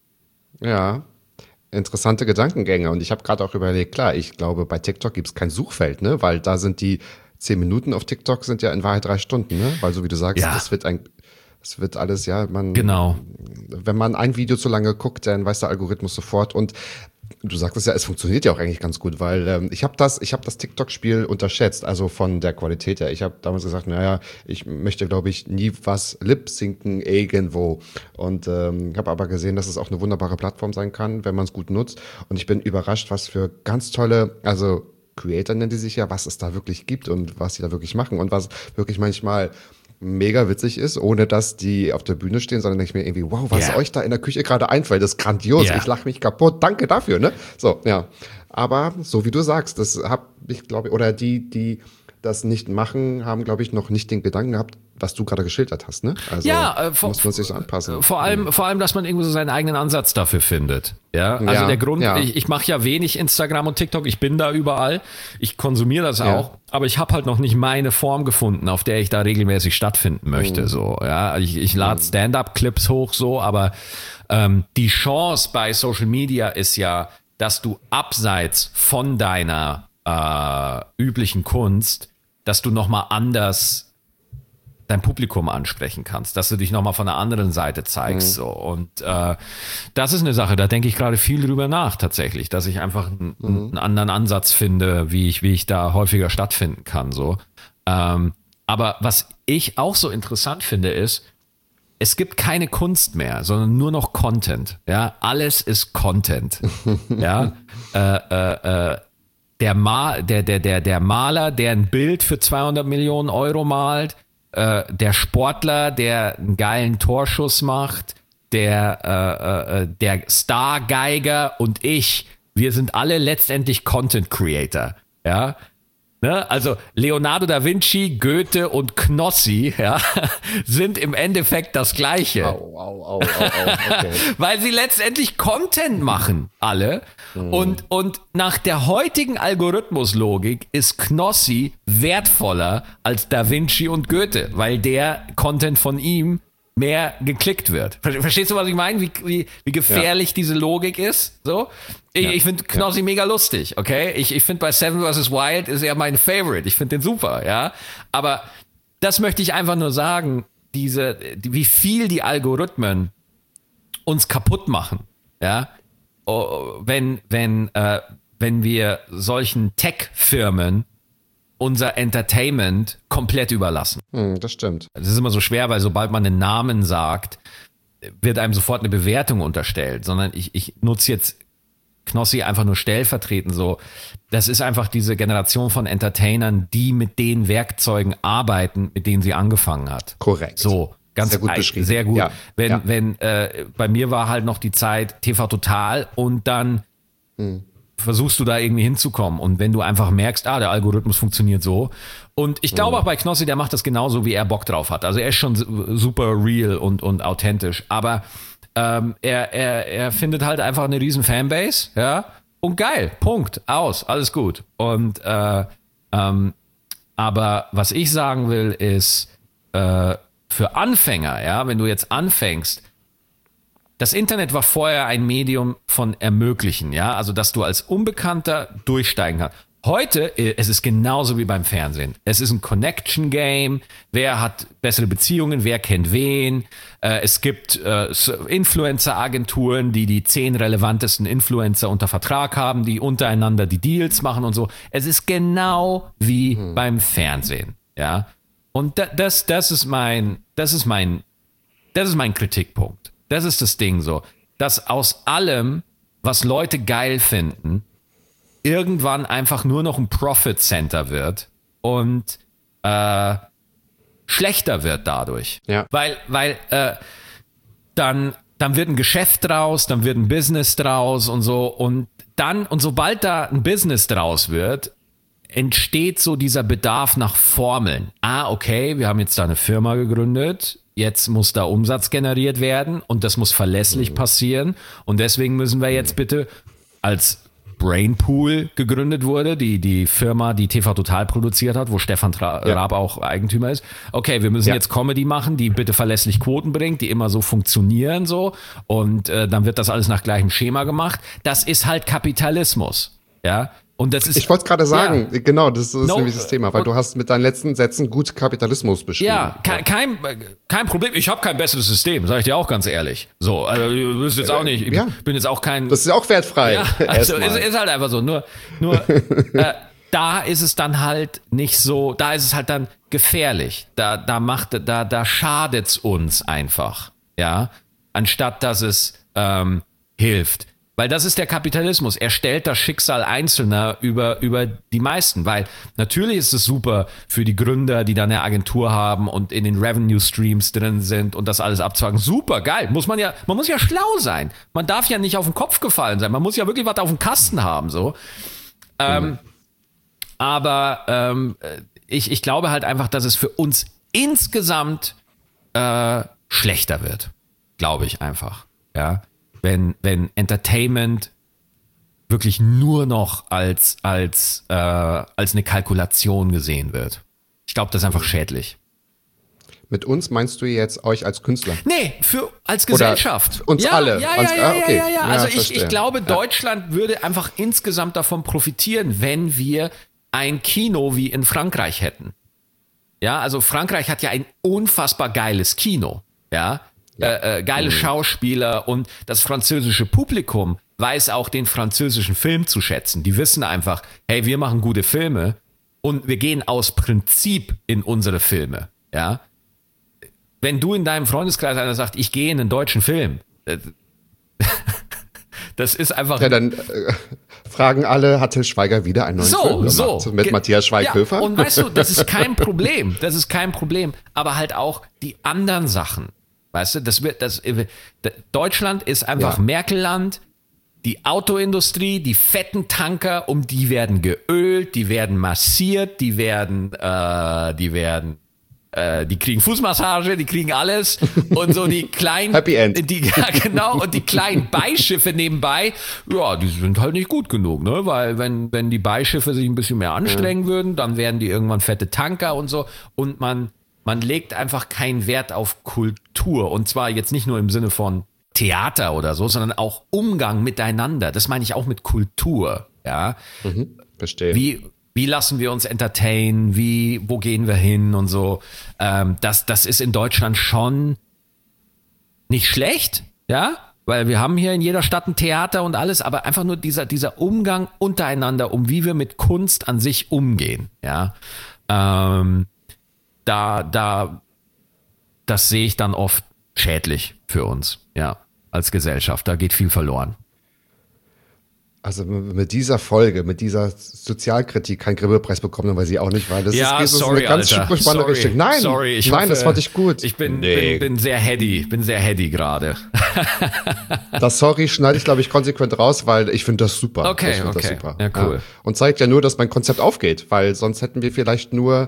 Ja, interessante Gedankengänge. Und ich habe gerade auch überlegt, klar, ich glaube, bei TikTok gibt es kein Suchfeld, ne? Weil da sind die zehn Minuten auf TikTok sind ja in Wahrheit drei Stunden, ne? Weil so wie du sagst, ja. das wird ein, das wird alles, ja, man. Genau. Wenn man ein Video zu lange guckt, dann weiß der Algorithmus sofort. Und du sagtest ja, es funktioniert ja auch eigentlich ganz gut, weil ähm, ich habe das, ich habe das TikTok-Spiel unterschätzt, also von der Qualität her. Ich habe damals gesagt, naja, ich möchte, glaube ich, nie was lip-sinken irgendwo. Und ähm, habe aber gesehen, dass es auch eine wunderbare Plattform sein kann, wenn man es gut nutzt. Und ich bin überrascht, was für ganz tolle, also Creator nennen die sich ja, was es da wirklich gibt und was sie da wirklich machen und was wirklich manchmal mega witzig ist, ohne dass die auf der Bühne stehen, sondern denke ich mir irgendwie, wow, was yeah. euch da in der Küche gerade einfällt, das ist grandios, yeah. ich lache mich kaputt, danke dafür, ne? So, ja. Aber so wie du sagst, das hab ich, glaube ich, oder die, die das nicht machen, haben, glaube ich, noch nicht den Gedanken gehabt, was du gerade geschildert hast, ne? Also ja, äh, vor, muss man sich so anpassen. Vor allem, vor allem, dass man irgendwo so seinen eigenen Ansatz dafür findet. Ja, also ja, der Grund, ja. ich, ich mache ja wenig Instagram und TikTok, ich bin da überall, ich konsumiere das ja. auch, aber ich habe halt noch nicht meine Form gefunden, auf der ich da regelmäßig stattfinden möchte. Mhm. So, ja, ich, ich lade mhm. Stand-up-Clips hoch, so, aber ähm, die Chance bei Social Media ist ja, dass du abseits von deiner äh, üblichen Kunst, dass du nochmal anders dein Publikum ansprechen kannst, dass du dich nochmal von der anderen Seite zeigst. Mhm. So. Und äh, das ist eine Sache, da denke ich gerade viel drüber nach tatsächlich, dass ich einfach n- mhm. einen anderen Ansatz finde, wie ich, wie ich da häufiger stattfinden kann. So. Ähm, aber was ich auch so interessant finde, ist, es gibt keine Kunst mehr, sondern nur noch Content. Ja, alles ist Content. ja, äh, äh, äh, Der, Mal, der, der, der, der Maler, der ein Bild für zweihundert Millionen Euro malt, äh, der Sportler, der einen geilen Torschuss macht, der, äh, äh, der Star-Geiger und ich, wir sind alle letztendlich Content Creator. Ja, ne? Also Leonardo da Vinci, Goethe und Knossi, ja, sind im Endeffekt das Gleiche. Au, au, au, au, au. Okay. Weil sie letztendlich Content machen, alle. Mhm. Und, und nach der heutigen Algorithmuslogik ist Knossi wertvoller als Da Vinci und Goethe, weil der Content von ihm mehr geklickt wird. Verstehst du, was ich meine? Wie, wie, wie gefährlich ja. diese Logik ist? So? Ich, ja. ich finde Knossi ja. mega lustig, okay? Ich, ich finde bei Seven versus. Wild ist er mein Favorite. Ich finde den super, ja? Aber das möchte ich einfach nur sagen, diese, wie viel die Algorithmen uns kaputt machen, ja? Oh, wenn, wenn, äh, wenn wir solchen Tech-Firmen unser Entertainment komplett überlassen. Hm, das stimmt. Das ist immer so schwer, weil sobald man einen Namen sagt, wird einem sofort eine Bewertung unterstellt, sondern ich, ich nutze jetzt Knossi einfach nur stellvertretend so. Das ist einfach diese Generation von Entertainern, die mit den Werkzeugen arbeiten, mit denen sie angefangen hat. Korrekt. So, ganz sehr gut beschrieben. Sehr gut. Ja. Wenn, ja. wenn, äh, bei mir war halt noch die Zeit T V Total und dann hm. versuchst du da irgendwie hinzukommen. Und wenn du einfach merkst, ah, der Algorithmus funktioniert so. Und ich glaube mhm. auch bei Knossi, der macht das genauso, wie er Bock drauf hat. Also er ist schon super real und, und authentisch. Aber ähm, er, er, er findet halt einfach eine riesen Fanbase, ja. und geil, Punkt, aus, alles gut. Und äh, ähm, aber was ich sagen will, ist äh, für Anfänger, ja, wenn du jetzt anfängst, das Internet war vorher ein Medium von Ermöglichen, ja, also dass du als Unbekannter durchsteigen kannst. Heute, es ist genauso wie beim Fernsehen. Es ist ein Connection-Game. Wer hat bessere Beziehungen? Wer kennt wen? Äh, es gibt äh, Influencer-Agenturen, die die zehn relevantesten Influencer unter Vertrag haben, die untereinander die Deals machen und so. Es ist genau wie hm. beim Fernsehen, ja. Und da, das, das ist mein, das ist mein, das ist mein Kritikpunkt. Das ist das Ding so, dass aus allem, was Leute geil finden, irgendwann einfach nur noch ein Profit Center wird und äh, schlechter wird dadurch. Ja. Weil, weil äh, dann, dann wird ein Geschäft draus, dann wird ein Business draus und so. Und dann, und sobald da ein Business draus wird, entsteht so dieser Bedarf nach Formeln. Ah, okay, wir haben jetzt da eine Firma gegründet. Jetzt muss da Umsatz generiert werden und das muss verlässlich mhm. passieren. Und deswegen müssen wir jetzt bitte als Brainpool gegründet wurde, die, die Firma, die T V Total produziert hat, wo Stefan Tra- ja. Raab auch Eigentümer ist. Okay, wir müssen ja. jetzt Comedy machen, die bitte verlässlich Quoten bringt, die immer so funktionieren so und äh, dann wird das alles nach gleichem Schema gemacht. Das ist halt Kapitalismus, ja. Und das ist, ich wollte gerade sagen, ja. genau, das ist no, nämlich das Thema, weil du hast mit deinen letzten Sätzen gut Kapitalismus beschrieben. Ja, kein, kein, kein Problem. Ich habe kein besseres System, sage ich dir auch ganz ehrlich. So, also du bist jetzt auch nicht, ich ja. bin jetzt auch kein... Das ist ja auch wertfrei. Ja, also ist, ist halt einfach so. Nur, nur äh, da ist es dann halt nicht so, da ist es halt dann gefährlich. Da, da macht, da, da schadet's uns einfach, ja, anstatt dass es ähm, hilft. Weil das ist der Kapitalismus. Er stellt das Schicksal Einzelner über, über die meisten. Weil natürlich ist es super für die Gründer, die dann eine Agentur haben und in den Revenue Streams drin sind und das alles abzwacken. Super, geil. Muss man ja, man muss ja schlau sein. Man darf ja nicht auf den Kopf gefallen sein. Man muss ja wirklich was auf dem Kasten haben, so. Ähm, mhm. Aber ähm, ich, ich glaube halt einfach, dass es für uns insgesamt äh, schlechter wird. Glaube ich einfach. Ja. Wenn, wenn Entertainment wirklich nur noch als, als, äh, als eine Kalkulation gesehen wird. Ich glaube, das ist einfach schädlich. Mit uns meinst du jetzt euch als Künstler? Nee, für, als Gesellschaft. Oder uns ja, alle. Ja, als, ja, ja, ah, okay. ja, ja, ja. Also ja, ich, ich glaube, Deutschland ja. würde einfach insgesamt davon profitieren, wenn wir ein Kino wie in Frankreich hätten. Ja, also Frankreich hat ja ein unfassbar geiles Kino. Ja, Ja. Äh, äh, geile mhm. Schauspieler und das französische Publikum weiß auch den französischen Film zu schätzen. Die wissen einfach, hey, wir machen gute Filme und wir gehen aus Prinzip in unsere Filme. Ja, wenn du in deinem Freundeskreis einer sagt, ich gehe in einen deutschen Film, äh, das ist einfach. Ja, dann äh, fragen alle, hat Til Schweiger wieder einen neuen so, Film gemacht so. mit Ge- Matthias Schweighöfer? Ja, und weißt du, das ist kein Problem. Das ist kein Problem. Aber halt auch die anderen Sachen. Weißt du, das wird, das, Deutschland ist einfach ja. Merkelland. Die Autoindustrie, die fetten Tanker, um die werden geölt, die werden massiert, die werden, äh, die werden, äh, die kriegen Fußmassage, die kriegen alles und so die kleinen, Happy End. Die, ja genau, und die kleinen Beischiffe nebenbei, ja, die sind halt nicht gut genug, ne, weil wenn, wenn die Beischiffe sich ein bisschen mehr anstrengen ja. würden, dann werden die irgendwann fette Tanker und so und man Man legt einfach keinen Wert auf Kultur. Und zwar jetzt nicht nur im Sinne von Theater oder so, sondern auch Umgang miteinander. Das meine ich auch mit Kultur. Ja. Mhm, verstehe. Wie, wie lassen wir uns entertainen? Wie, wo gehen wir hin und so? Ähm, das, das ist in Deutschland schon nicht schlecht. Ja. Weil wir haben hier in jeder Stadt ein Theater und alles, aber einfach nur dieser, dieser Umgang untereinander, um wie wir mit Kunst an sich umgehen. Ja. Ähm, Da, da, das sehe ich dann oft schädlich für uns, ja, als Gesellschaft. Da geht viel verloren. Also mit dieser Folge, mit dieser Sozialkritik keinen Grimme-Preis bekommen, weil sie auch nicht, weil das ja, ist, das sorry, ist eine ganz Alter. spannende sorry, Richtung. Nein, sorry, ich nein, hoffe, das fand ich gut. Ich bin, nee. bin, bin sehr heady, bin sehr heady gerade. Das Sorry schneide ich, glaube ich, konsequent raus, weil ich finde das super. Okay, ich find okay. Das super. Ja, cool. Ja. Und zeigt ja nur, dass mein Konzept aufgeht, weil sonst hätten wir vielleicht nur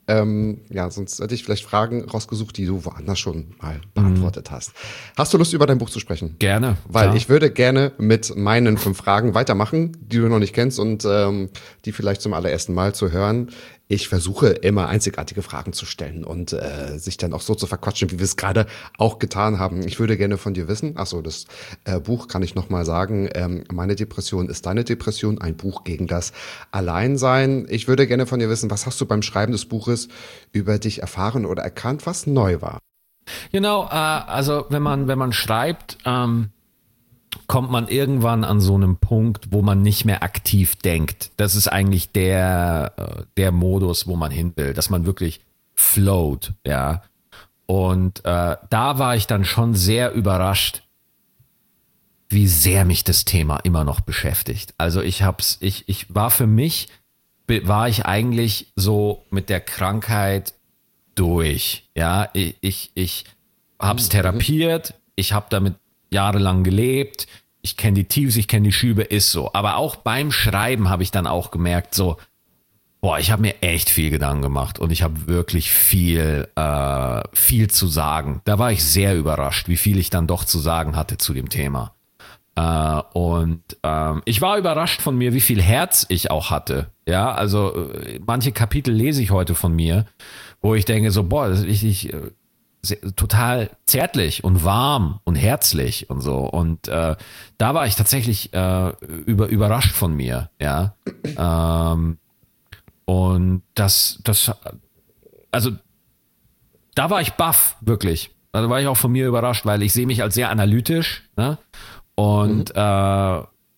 Ähm, ja, sonst hätte ich vielleicht Fragen rausgesucht, die du woanders schon mal beantwortet hast. Hast du Lust, über dein Buch zu sprechen? Gerne. Weil klar. ich würde gerne mit meinen fünf Fragen weitermachen, die du noch nicht kennst und ähm, die vielleicht zum allerersten Mal zu hören. Ich versuche immer einzigartige Fragen zu stellen und äh, sich dann auch so zu verquatschen, wie wir es gerade auch getan haben. Ich würde gerne von dir wissen, achso, das äh, Buch kann ich nochmal sagen, ähm, meine Depression ist deine Depression, ein Buch gegen das Alleinsein. Ich würde gerne von dir wissen, was hast du beim Schreiben des Buches über dich erfahren oder erkannt, was neu war? Genau, äh, also wenn man, wenn man schreibt, ähm, kommt man irgendwann an so einem Punkt, wo man nicht mehr aktiv denkt. Das ist eigentlich der, der Modus, wo man hin will, dass man wirklich float, ja. Und äh, da war ich dann schon sehr überrascht, wie sehr mich das Thema immer noch beschäftigt. Also ich hab's, ich, ich war für mich, war ich eigentlich so mit der Krankheit durch, ja. Ich, ich, ich hab's therapiert, ich habe damit jahrelang gelebt, ich kenne die Tiefs, ich kenne die Schübe, ist so. Aber auch beim Schreiben habe ich dann auch gemerkt, so, boah, ich habe mir echt viel Gedanken gemacht und ich habe wirklich viel, äh, viel zu sagen. Da war ich sehr überrascht, wie viel ich dann doch zu sagen hatte zu dem Thema. Äh, und ähm, ich war überrascht von mir, wie viel Herz ich auch hatte. Ja, also äh, manche Kapitel lese ich heute von mir, wo ich denke so, boah, das ist richtig äh, sehr, total zärtlich und warm und herzlich und so. Und äh, da war ich tatsächlich äh, über, überrascht von mir, ja. Ähm, und das, das, also da war ich baff, wirklich. Also war ich auch von mir überrascht, weil ich sehe mich als sehr analytisch, ne? Und mhm. äh,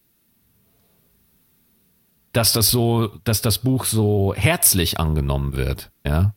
dass das so, dass das Buch so herzlich angenommen wird, ja.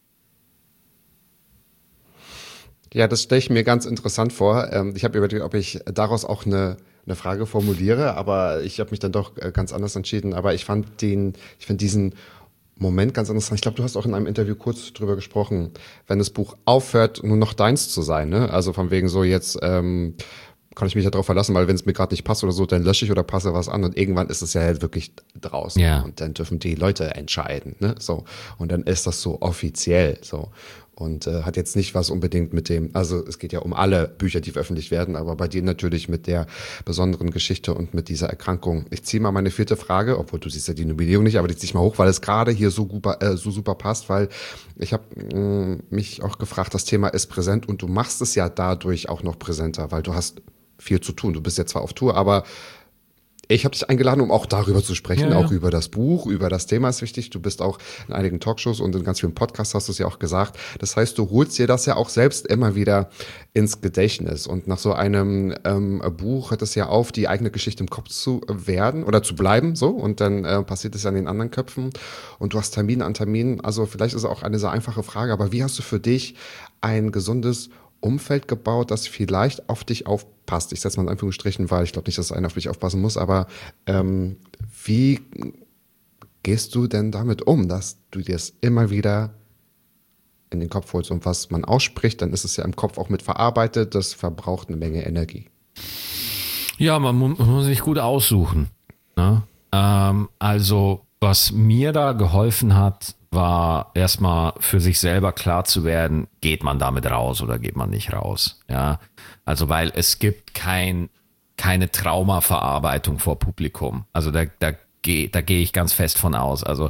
Ja, das stelle ich mir ganz interessant vor. Ich habe überlegt, ob ich daraus auch eine, eine Frage formuliere, aber ich habe mich dann doch ganz anders entschieden. Aber ich fand den, ich finde diesen Moment ganz interessant. Ich glaube, du hast auch in einem Interview kurz drüber gesprochen, wenn das Buch aufhört, nur noch deins zu sein, ne? Also von wegen so jetzt ähm, kann ich mich ja darauf verlassen, weil wenn es mir gerade nicht passt oder so, dann lösche ich oder passe was an und irgendwann ist es ja halt wirklich draußen ja. Und dann dürfen die Leute entscheiden, ne? So und dann ist das so offiziell so. Und äh, hat jetzt nicht was unbedingt mit dem, also es geht ja um alle Bücher, die veröffentlicht werden, aber bei dir natürlich mit der besonderen Geschichte und mit dieser Erkrankung. Ich ziehe mal meine vierte Frage, obwohl du siehst ja die Nominierung nicht, aber die ziehe ich mal hoch, weil es gerade hier so super, äh, so super passt, weil ich habe äh, mich auch gefragt, das Thema ist präsent und du machst es ja dadurch auch noch präsenter, weil du hast viel zu tun. Du bist ja zwar auf Tour, aber ich habe dich eingeladen, um auch darüber zu sprechen, ja, ja. auch über das Buch, über das Thema ist wichtig. Du bist auch in einigen Talkshows und in ganz vielen Podcasts hast du es ja auch gesagt. Das heißt, du holst dir das ja auch selbst immer wieder ins Gedächtnis. Und nach so einem ähm, Buch hört es ja auf, die eigene Geschichte im Kopf zu werden oder zu bleiben. So und dann äh, passiert es an den anderen Köpfen. Und du hast Termin an Termin. Also vielleicht ist es auch eine sehr einfache Frage, aber wie hast du für dich ein gesundes Umfeld gebaut, das vielleicht auf dich aufpasst? Ich setze mal in Anführungsstrichen, weil ich glaube nicht, dass einer auf dich aufpassen muss, aber ähm, wie gehst du denn damit um, dass du dir es immer wieder in den Kopf holst und was man ausspricht, dann ist es ja im Kopf auch mit verarbeitet, das verbraucht eine Menge Energie. Ja, man muss, man muss sich gut aussuchen, ne? Ähm, also was mir da geholfen hat, war erstmal für sich selber klar zu werden, geht man damit raus oder geht man nicht raus. Ja, also weil es gibt kein, keine Traumaverarbeitung vor Publikum. Also da, da gehe da geh ich ganz fest von aus. Also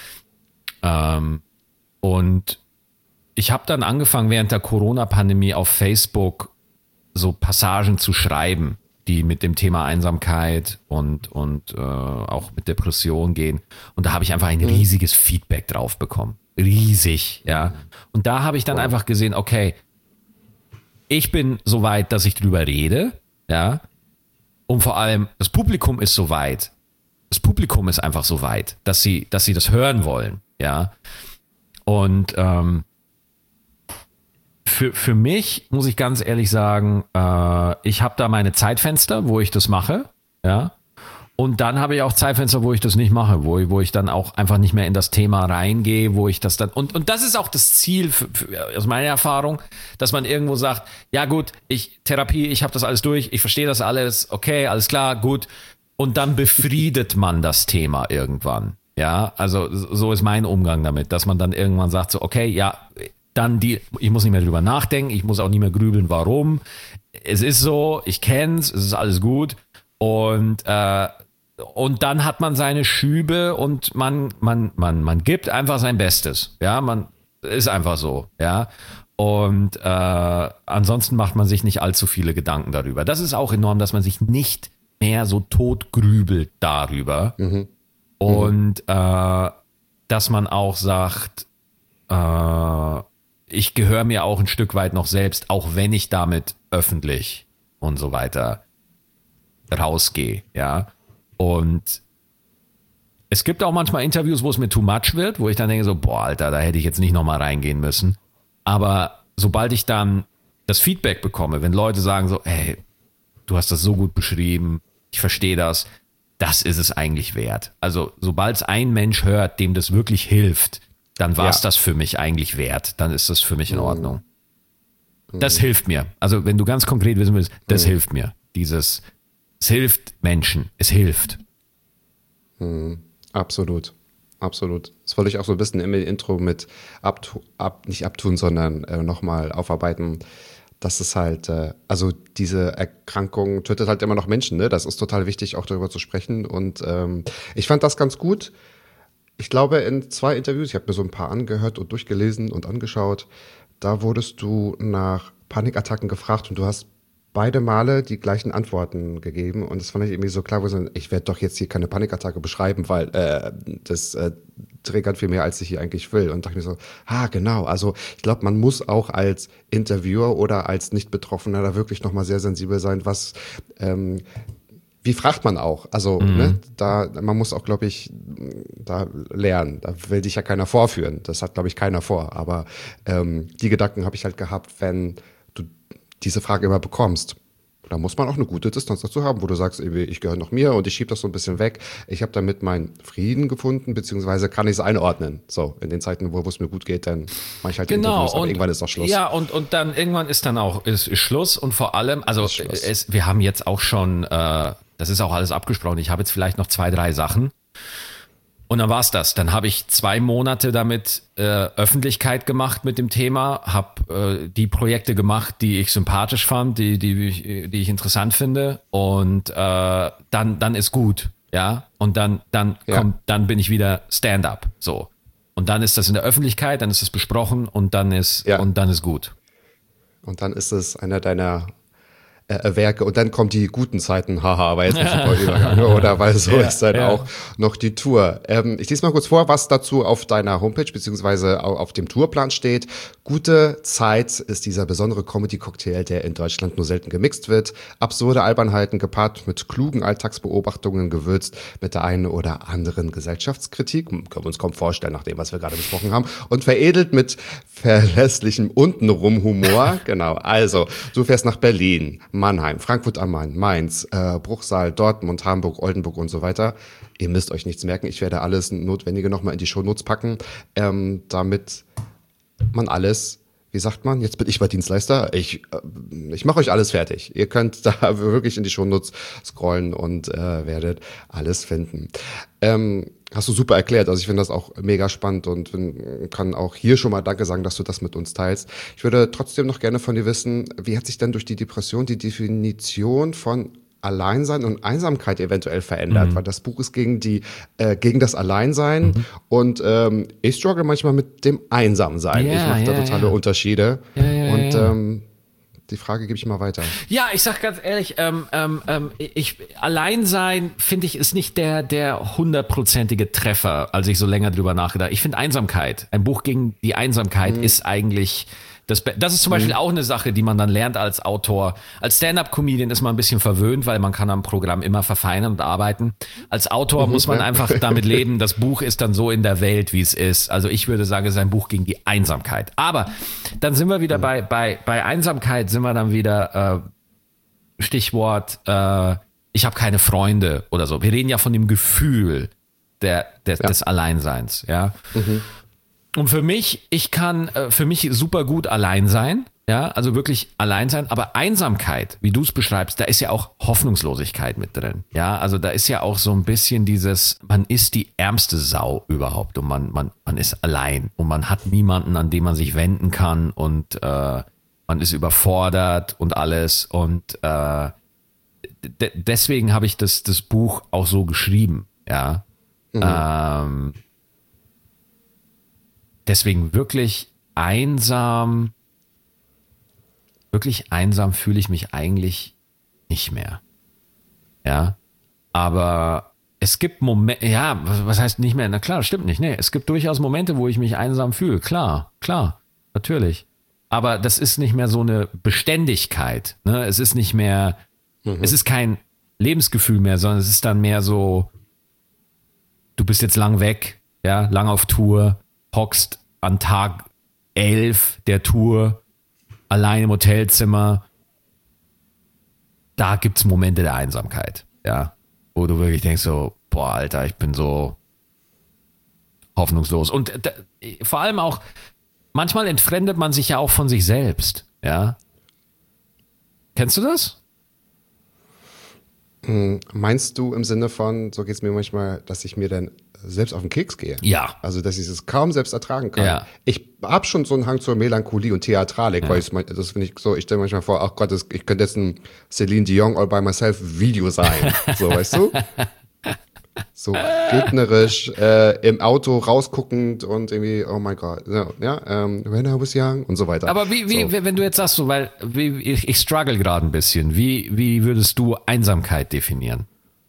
ähm, und ich habe dann angefangen während der Corona-Pandemie auf Facebook so Passagen zu schreiben, die mit dem Thema Einsamkeit und, und äh, auch mit Depression gehen. Und da habe ich einfach ein riesiges Feedback drauf bekommen. Riesig, ja. Und da habe ich dann einfach gesehen, okay, ich bin so weit, dass ich drüber rede, ja. Und vor allem, das Publikum ist so weit. Das Publikum ist einfach so weit, dass sie, dass sie das hören wollen, ja. Und ähm, Für, für mich muss ich ganz ehrlich sagen, äh, ich habe da meine Zeitfenster, wo ich das mache, ja. Und dann habe ich auch Zeitfenster, wo ich das nicht mache, wo, wo ich dann auch einfach nicht mehr in das Thema reingehe, wo ich das dann, und, und das ist auch das Ziel für, für, aus meiner Erfahrung, dass man irgendwo sagt, ja gut, ich Therapie, ich habe das alles durch, ich verstehe das alles, okay, alles klar, gut. Und dann befriedet man das Thema irgendwann, Ja, also so ist mein Umgang damit, dass man dann irgendwann sagt so, okay, ja, dann die, ich muss nicht mehr drüber nachdenken, ich muss auch nicht mehr grübeln, warum. Es ist so, ich kenn's, es ist alles gut und äh, und dann hat man seine Schübe und man man man man gibt einfach sein Bestes. Ja, man ist einfach so, ja. Und äh, ansonsten macht man sich nicht allzu viele Gedanken darüber. Das ist auch enorm, dass man sich nicht mehr so tot grübelt darüber. Mhm. Und äh, dass man auch sagt, äh, ich gehöre mir auch ein Stück weit noch selbst, auch wenn ich damit öffentlich und so weiter rausgehe, ja. Und es gibt auch manchmal Interviews, wo es mir too much wird, wo ich dann denke so, boah, Alter, da hätte ich jetzt nicht nochmal reingehen müssen. Aber sobald ich dann das Feedback bekomme, wenn Leute sagen so, hey, du hast das so gut beschrieben, ich verstehe das, das ist es eigentlich wert. Also sobald es ein Mensch hört, dem das wirklich hilft, dann war es ja. das für mich eigentlich wert. Dann ist das für mich in Ordnung. Mhm. Das mhm. hilft mir. Also wenn du ganz konkret wissen willst, das mhm. hilft mir. Dieses, es hilft Menschen, es hilft. Mhm. Absolut. Absolut. Das wollte ich auch so ein bisschen im Intro mit abtu- ab, nicht abtun, sondern äh, nochmal aufarbeiten. Das ist halt, äh, also diese Erkrankung tötet halt immer noch Menschen, ne? Das ist total wichtig, auch darüber zu sprechen. Und ähm, ich fand das ganz gut. Ich glaube, in zwei Interviews, ich habe mir so ein paar angehört und durchgelesen und angeschaut, da wurdest du nach Panikattacken gefragt und du hast beide Male die gleichen Antworten gegeben und das fand ich irgendwie so klar, wo ich, ich werde doch jetzt hier keine Panikattacke beschreiben, weil äh, das äh, triggert viel mehr, als ich hier eigentlich will. Und dachte mir so, ah, genau, also ich glaube, man muss auch als Interviewer oder als Nicht-Betroffener da wirklich nochmal sehr sensibel sein, was ähm, wie fragt man auch? Also, mhm. ne, da, man muss auch, glaube ich, da lernen. Da will dich ja keiner vorführen. Das hat, glaube ich, keiner vor. Aber ähm, die Gedanken habe ich halt gehabt, wenn du diese Frage immer bekommst. Da muss man auch eine gute Distanz dazu haben, wo du sagst, ich gehöre noch mir und ich schiebe das so ein bisschen weg. Ich habe damit meinen Frieden gefunden, beziehungsweise kann ich es einordnen. So, in den Zeiten, wo es mir gut geht, dann mache ich halt genau. Interviews, aber und, irgendwann ist auch Schluss. Ja, und, und dann irgendwann ist dann auch ist, ist Schluss und vor allem, also es, wir haben jetzt auch schon, äh, das ist auch alles abgesprochen, ich habe jetzt vielleicht noch zwei, drei Sachen. Und dann war's das. Dann habe ich zwei Monate damit äh, Öffentlichkeit gemacht mit dem Thema, habe äh, die Projekte gemacht, die ich sympathisch fand, die die ich, die ich interessant finde, und äh, dann dann ist gut, ja. Und dann dann ja. kommt, dann bin ich wieder Stand-up, so. Und dann ist das in der Öffentlichkeit, dann ist es besprochen und dann ist ja. und dann ist gut. Und dann ist es einer deiner Äh, Werke und dann kommen die guten Zeiten, haha, war jetzt ein super Übergang, oder? Weil so ja, ist dann ja. auch noch die Tour. Ähm, ich lese mal kurz vor, was dazu auf deiner Homepage beziehungsweise auf dem Tourplan steht. Gute Zeit ist dieser besondere Comedy-Cocktail, der in Deutschland nur selten gemixt wird. Absurde Albernheiten gepaart mit klugen Alltagsbeobachtungen, gewürzt mit der einen oder anderen Gesellschaftskritik, können wir uns kaum vorstellen, nach dem, was wir gerade besprochen haben, und veredelt mit verlässlichem untenrum Humor. Genau, also, du fährst nach Berlin, Mannheim, Frankfurt am Main, Mainz, äh, Bruchsal, Dortmund, Hamburg, Oldenburg und so weiter. Ihr müsst euch nichts merken. Ich werde alles Notwendige nochmal in die Shownotes packen, ähm, damit man alles, wie sagt man, jetzt bin ich mal Dienstleister, ich, äh, ich mache euch alles fertig. Ihr könnt da wirklich in die Shownotes scrollen und äh, werdet alles finden. Ähm, hast du super erklärt, also ich finde das auch mega spannend und kann auch hier schon mal Danke sagen, dass du das mit uns teilst. Ich würde trotzdem noch gerne von dir wissen, wie hat sich denn durch die Depression die Definition von Alleinsein und Einsamkeit eventuell verändert, mhm. weil das Buch ist gegen die äh, gegen das Alleinsein mhm. und ähm, ich struggle manchmal mit dem Einsamsein. Ja, ich mache ja, da totale ja. Unterschiede ja, ja, und ja. Ähm, die Frage gebe ich mal weiter. Ja, ich sag ganz ehrlich, ähm, ähm, ich Alleinsein finde ich ist nicht der der hundertprozentige Treffer, als ich so länger drüber nachgedacht. Ich finde Einsamkeit, ein Buch gegen die Einsamkeit mhm. ist eigentlich Das, das ist zum Beispiel mhm. auch eine Sache, die man dann lernt als Autor. Als Stand-up-Comedian ist man ein bisschen verwöhnt, weil man kann am Programm immer verfeinern und arbeiten. Als Autor mhm. muss man einfach damit leben, das Buch ist dann so in der Welt, wie es ist. Also ich würde sagen, es ist ein Buch gegen die Einsamkeit. Aber dann sind wir wieder mhm. bei, bei, bei Einsamkeit, sind wir dann wieder äh, Stichwort, äh, ich habe keine Freunde oder so. Wir reden ja von dem Gefühl der, der, ja. des Alleinseins. Ja. Mhm. Und für mich, ich kann äh, für mich super gut allein sein. Ja, also wirklich allein sein, aber Einsamkeit, wie du es beschreibst, da ist ja auch Hoffnungslosigkeit mit drin. Ja, also da ist ja auch so ein bisschen dieses, man ist die ärmste Sau überhaupt und man, man, man ist allein und man hat niemanden, an den man sich wenden kann und äh, man ist überfordert und alles und äh, de- deswegen habe ich das, das Buch auch so geschrieben, ja. Mhm. Ähm, deswegen wirklich einsam. Wirklich einsam fühle ich mich eigentlich nicht mehr. Ja, aber es gibt Momente, ja, was, was heißt nicht mehr? Na klar, stimmt nicht. Nee, es gibt durchaus Momente, wo ich mich einsam fühle. Klar, klar, natürlich. Aber das ist nicht mehr so eine Beständigkeit. Ne? Es ist nicht mehr, mhm. es ist kein Lebensgefühl mehr, sondern es ist dann mehr so, du bist jetzt lang weg, ja, lang auf Tour, hockst an Tag elf der Tour, allein im Hotelzimmer, da gibt's Momente der Einsamkeit, ja, wo du wirklich denkst so, boah, Alter, ich bin so hoffnungslos. Und da, vor allem auch, manchmal entfremdet man sich ja auch von sich selbst, ja. Kennst du das? Meinst du im Sinne von, so geht's mir manchmal, dass ich mir dann selbst auf den Keks gehe? Ja. Also, dass ich es kaum selbst ertragen kann. Ja. Ich habe schon so einen Hang zur Melancholie und Theatralik, ja. weil ich, das finde ich so, ich stelle manchmal vor, ach Gott, das, ich könnte jetzt ein Celine Dion All by Myself Video sein. So, weißt du? So gegnerisch, äh, im Auto rausguckend und irgendwie, oh mein Gott, ja, ähm, when I was young und so weiter. Aber wie, wie, so. wenn du jetzt sagst, so, weil wie, ich, ich struggle gerade ein bisschen, wie, wie würdest du Einsamkeit definieren?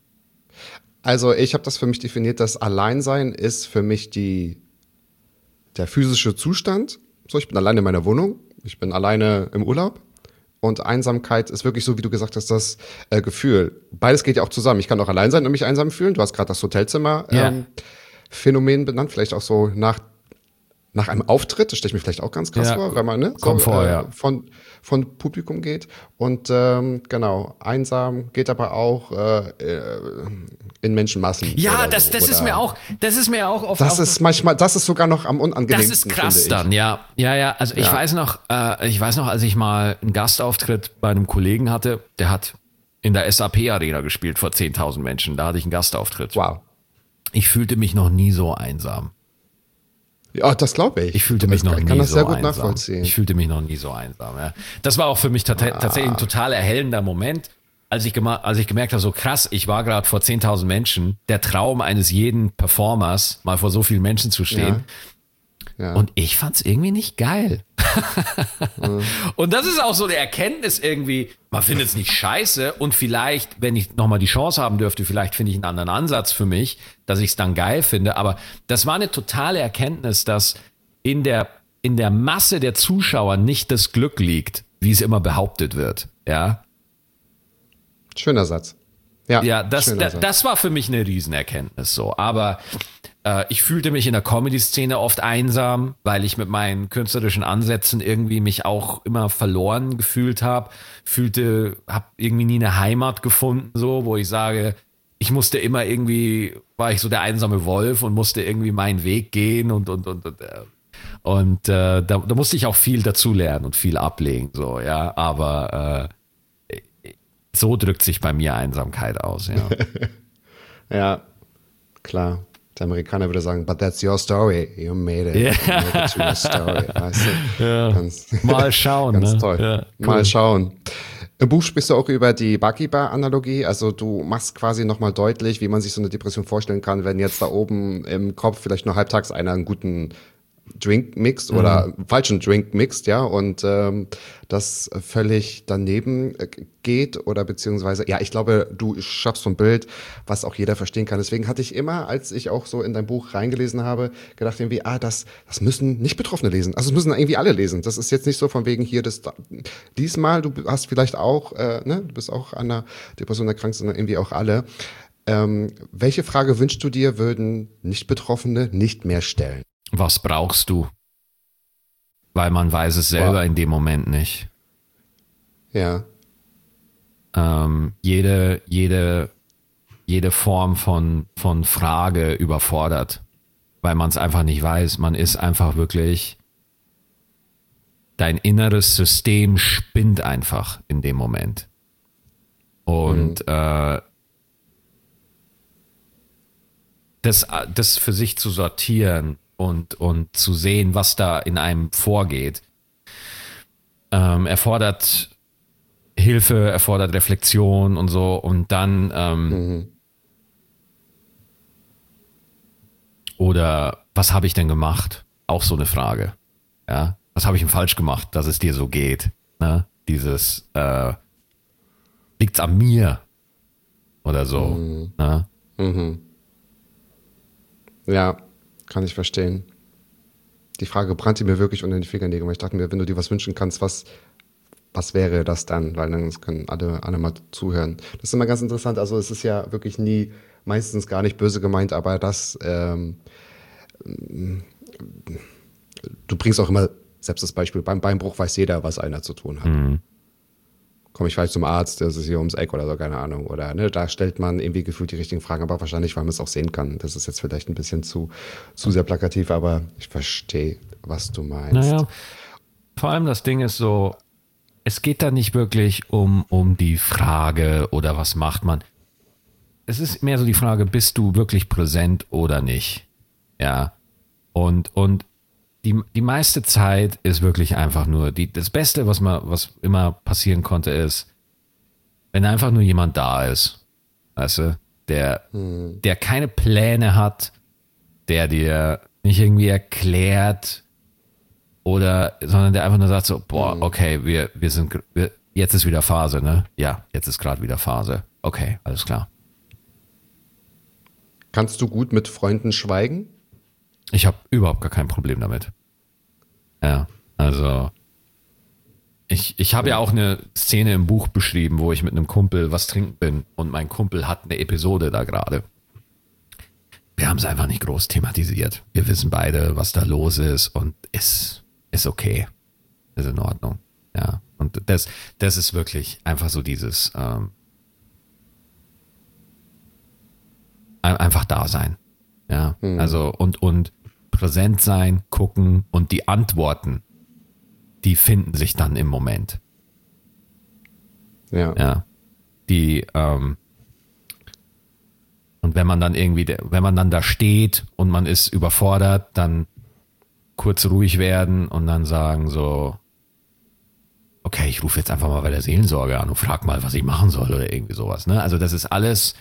Also ich habe das für mich definiert, dass Alleinsein ist für mich die, der physische Zustand. So, ich bin alleine in meiner Wohnung, ich bin alleine im Urlaub. Und Einsamkeit ist wirklich so, wie du gesagt hast, das äh, Gefühl. Beides geht ja auch zusammen. Ich kann auch allein sein und mich einsam fühlen. Du hast gerade das Hotelzimmer-Phänomen ähm, benannt. Vielleicht auch so nach, nach einem Auftritt. Das stelle ich mir vielleicht auch ganz krass ja. vor, wenn man ne, so, Kommt vor, äh, ja. von, von Publikum geht. Und ähm, genau, einsam geht aber auch äh, in Menschenmassen. Ja, oder das, so, das oder ist mir auch, das ist mir auch oft. Das ist manchmal, das ist sogar noch am unangenehmsten. Das ist krass dann, ja. Ja, ja, also ich ja. weiß noch, äh, ich weiß noch, als ich mal einen Gastauftritt bei einem Kollegen hatte, der hat in der S A P Arena gespielt vor zehntausend Menschen, da hatte ich einen Gastauftritt. Wow. Ich fühlte mich noch nie so einsam. Ja, das glaube ich. Ich fühlte mich ich noch kann, nie kann das so sehr gut einsam. nachvollziehen. Ich fühlte mich noch nie so einsam. Ja. Das war auch für mich tat- tatsächlich ein total erhellender Moment, als ich, gema- als ich gemerkt habe, so krass, ich war gerade vor zehntausend Menschen, der Traum eines jeden Performers, mal vor so vielen Menschen zu stehen. Ja. Ja. Und ich fand's irgendwie nicht geil. mhm. Und das ist auch so eine Erkenntnis irgendwie, man findet es nicht scheiße und vielleicht, wenn ich nochmal die Chance haben dürfte, vielleicht finde ich einen anderen Ansatz für mich, dass ich es dann geil finde. Aber das war eine totale Erkenntnis, dass in der, in der Masse der Zuschauer nicht das Glück liegt, wie es immer behauptet wird. Ja. Schöner Satz. Ja, ja das, schöner da, Satz. das war für mich eine Riesenerkenntnis so. Aber äh, ich fühlte mich in der Comedy-Szene oft einsam, weil ich mit meinen künstlerischen Ansätzen irgendwie mich auch immer verloren gefühlt habe. Fühlte, habe irgendwie nie eine Heimat gefunden, so, wo ich sage, ich musste immer irgendwie, war ich so der einsame Wolf und musste irgendwie meinen Weg gehen und und und und, äh, und äh, da, da musste ich auch viel dazulernen und viel ablegen, so, ja, aber äh, so drückt sich bei mir Einsamkeit aus, ja. Ja, klar. Der Amerikaner würde sagen, but that's your story. You made it. Yeah. You made it to your story. Weißt du? Ja. Ganz, Mal schauen. ganz ne? toll. Ja, cool. Mal schauen. Im Buch sprichst du auch über die Bucky-Bar-Analogie. Also du machst quasi nochmal deutlich, wie man sich so eine Depression vorstellen kann, wenn jetzt da oben im Kopf vielleicht nur halbtags einer einen guten Drink mixt oder mhm. falschen Drink mixt, ja, und ähm, das völlig daneben geht oder beziehungsweise, ja, ich glaube, du schaffst so ein Bild, was auch jeder verstehen kann. Deswegen hatte ich immer, als ich auch so in dein Buch reingelesen habe, gedacht irgendwie, ah, das, das müssen nicht Betroffene lesen. Also das müssen irgendwie alle lesen. Das ist jetzt nicht so von wegen hier, das diesmal, du hast vielleicht auch, äh, ne, du bist auch an einer Depression erkrankt, sondern irgendwie auch alle. Ähm, welche Frage wünschst du dir, würden Nicht-Betroffene nicht mehr stellen? Was brauchst du? Weil man weiß es selber wow. in dem Moment nicht. Ja. Ähm, jede, jede, jede Form von, von Frage überfordert, weil man es einfach nicht weiß. Man ist einfach wirklich, dein inneres System spinnt einfach in dem Moment. Und mhm. äh, das, das für sich zu sortieren und, und zu sehen, was da in einem vorgeht, ähm, erfordert Hilfe, erfordert Reflexion und so. Und dann ähm, mhm. oder was habe ich denn gemacht? Auch so eine Frage. Ja, was habe ich denn falsch gemacht, dass es dir so geht? Ne? Dieses äh, liegt's an mir oder so. Mhm. Ne? Mhm. Ja, kann ich verstehen. Die Frage brannte mir wirklich unter den Fingernägeln, weil ich dachte mir, wenn du dir was wünschen kannst, was, was wäre das dann? Weil dann können alle, alle mal zuhören. Das ist immer ganz interessant. Also es ist ja wirklich nie, meistens gar nicht böse gemeint, aber das, ähm, du bringst auch immer, selbst das Beispiel, beim Beinbruch weiß jeder, was einer zu tun hat. Mhm. Komme ich vielleicht zum Arzt, das ist hier ums Eck oder so, keine Ahnung. Oder ne, da stellt man irgendwie gefühlt die richtigen Fragen, aber wahrscheinlich, weil man es auch sehen kann. Das ist jetzt vielleicht ein bisschen zu, zu sehr plakativ, aber ich verstehe, was du meinst. Naja, vor allem das Ding ist so, es geht da nicht wirklich um, um die Frage oder was macht man. Es ist mehr so die Frage, bist du wirklich präsent oder nicht? Ja. Und, und die, die meiste Zeit ist wirklich einfach nur, die, das Beste, was man, was immer passieren konnte, ist, wenn einfach nur jemand da ist, weißt du, der, hm. der keine Pläne hat, der dir nicht irgendwie erklärt oder, sondern der einfach nur sagt so, boah, hm. okay, wir, wir sind, wir, jetzt ist wieder Phase, ne? Ja, jetzt ist gerade wieder Phase. Okay, alles klar. Kannst du gut mit Freunden schweigen? Ich habe überhaupt gar kein Problem damit. Ja, also ich, ich habe ja auch eine Szene im Buch beschrieben, wo ich mit einem Kumpel was trinken bin und mein Kumpel hat eine Episode da gerade. Wir haben es einfach nicht groß thematisiert. Wir wissen beide, was da los ist und ist, ist okay. Ist in Ordnung. Ja, und das, das ist wirklich einfach so dieses ähm, einfach da sein. Ja, hm. also und, und präsent sein, gucken und die Antworten, die finden sich dann im Moment. Ja. Ja. Die, ähm, und wenn man dann irgendwie, wenn man dann da steht und man ist überfordert, dann kurz ruhig werden und dann sagen so, okay, ich rufe jetzt einfach mal bei der Seelensorge an und frag mal, was ich machen soll oder irgendwie sowas. Ne? Also das ist alles,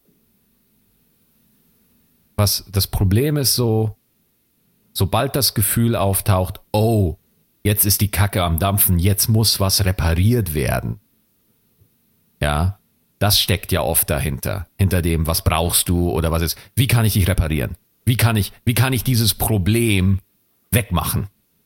was das Problem ist so, sobald das Gefühl auftaucht, oh, jetzt ist die Kacke am Dampfen, jetzt muss was repariert werden. Ja, das steckt ja oft dahinter, hinter dem, was brauchst du oder was ist, wie kann ich dich reparieren? Wie kann ich, wie kann ich dieses Problem wegmachen?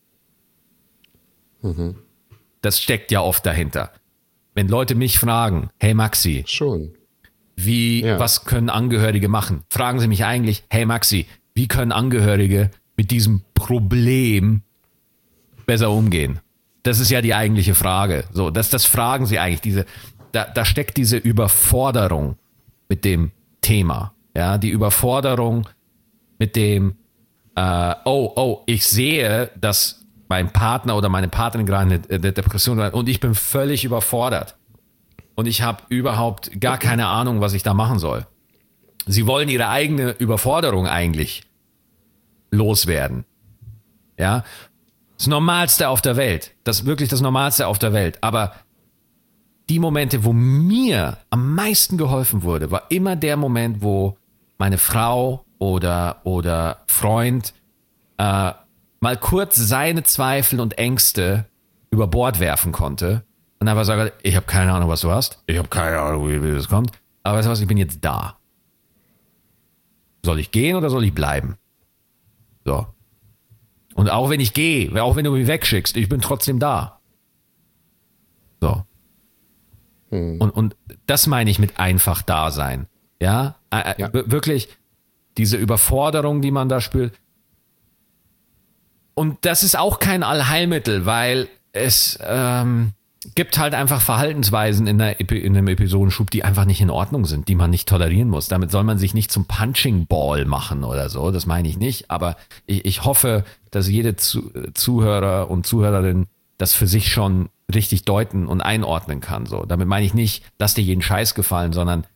Mhm. Das steckt ja oft dahinter. Wenn Leute mich fragen, hey Maxi, schon. Wie, ja. was können Angehörige machen? Fragen sie mich eigentlich, hey Maxi, wie können Angehörige mit diesem Problem besser umgehen? Das ist ja die eigentliche Frage. So, das, das fragen sie eigentlich. Diese, da, da steckt diese Überforderung mit dem Thema. Ja, die Überforderung mit dem, äh, oh, oh, ich sehe, dass mein Partner oder meine Partnerin gerade eine, eine Depression hat und ich bin völlig überfordert. Und ich habe überhaupt gar keine Ahnung, was ich da machen soll. Sie wollen ihre eigene Überforderung eigentlich loswerden. Ja, das Normalste auf der Welt. Das ist wirklich das Normalste auf der Welt. Aber die Momente, wo mir am meisten geholfen wurde, war immer der Moment, wo meine Frau oder, oder Freund äh, mal kurz seine Zweifel und Ängste über Bord werfen konnte. Und einfach sagen, ich habe keine Ahnung, was du hast. Ich habe keine Ahnung, wie, wie das kommt. Aber weißt du was, ich bin jetzt da. Soll ich gehen oder soll ich bleiben? So. Und auch wenn ich gehe, auch wenn du mich wegschickst, ich bin trotzdem da. So. Hm. Und, und das meine ich mit einfach da sein. Ja? Äh, ja. Wirklich diese Überforderung, die man da spürt. Und das ist auch kein Allheilmittel, weil es ähm, gibt halt einfach Verhaltensweisen in, der, in einem Episodenschub, die einfach nicht in Ordnung sind, die man nicht tolerieren muss. Damit soll man sich nicht zum Punching Ball machen oder so, das meine ich nicht. Aber ich, ich hoffe, dass jede Zu- Zuhörer und Zuhörerin das für sich schon richtig deuten und einordnen kann. So, damit meine ich nicht, lass dir jeden Scheiß gefallen, sondern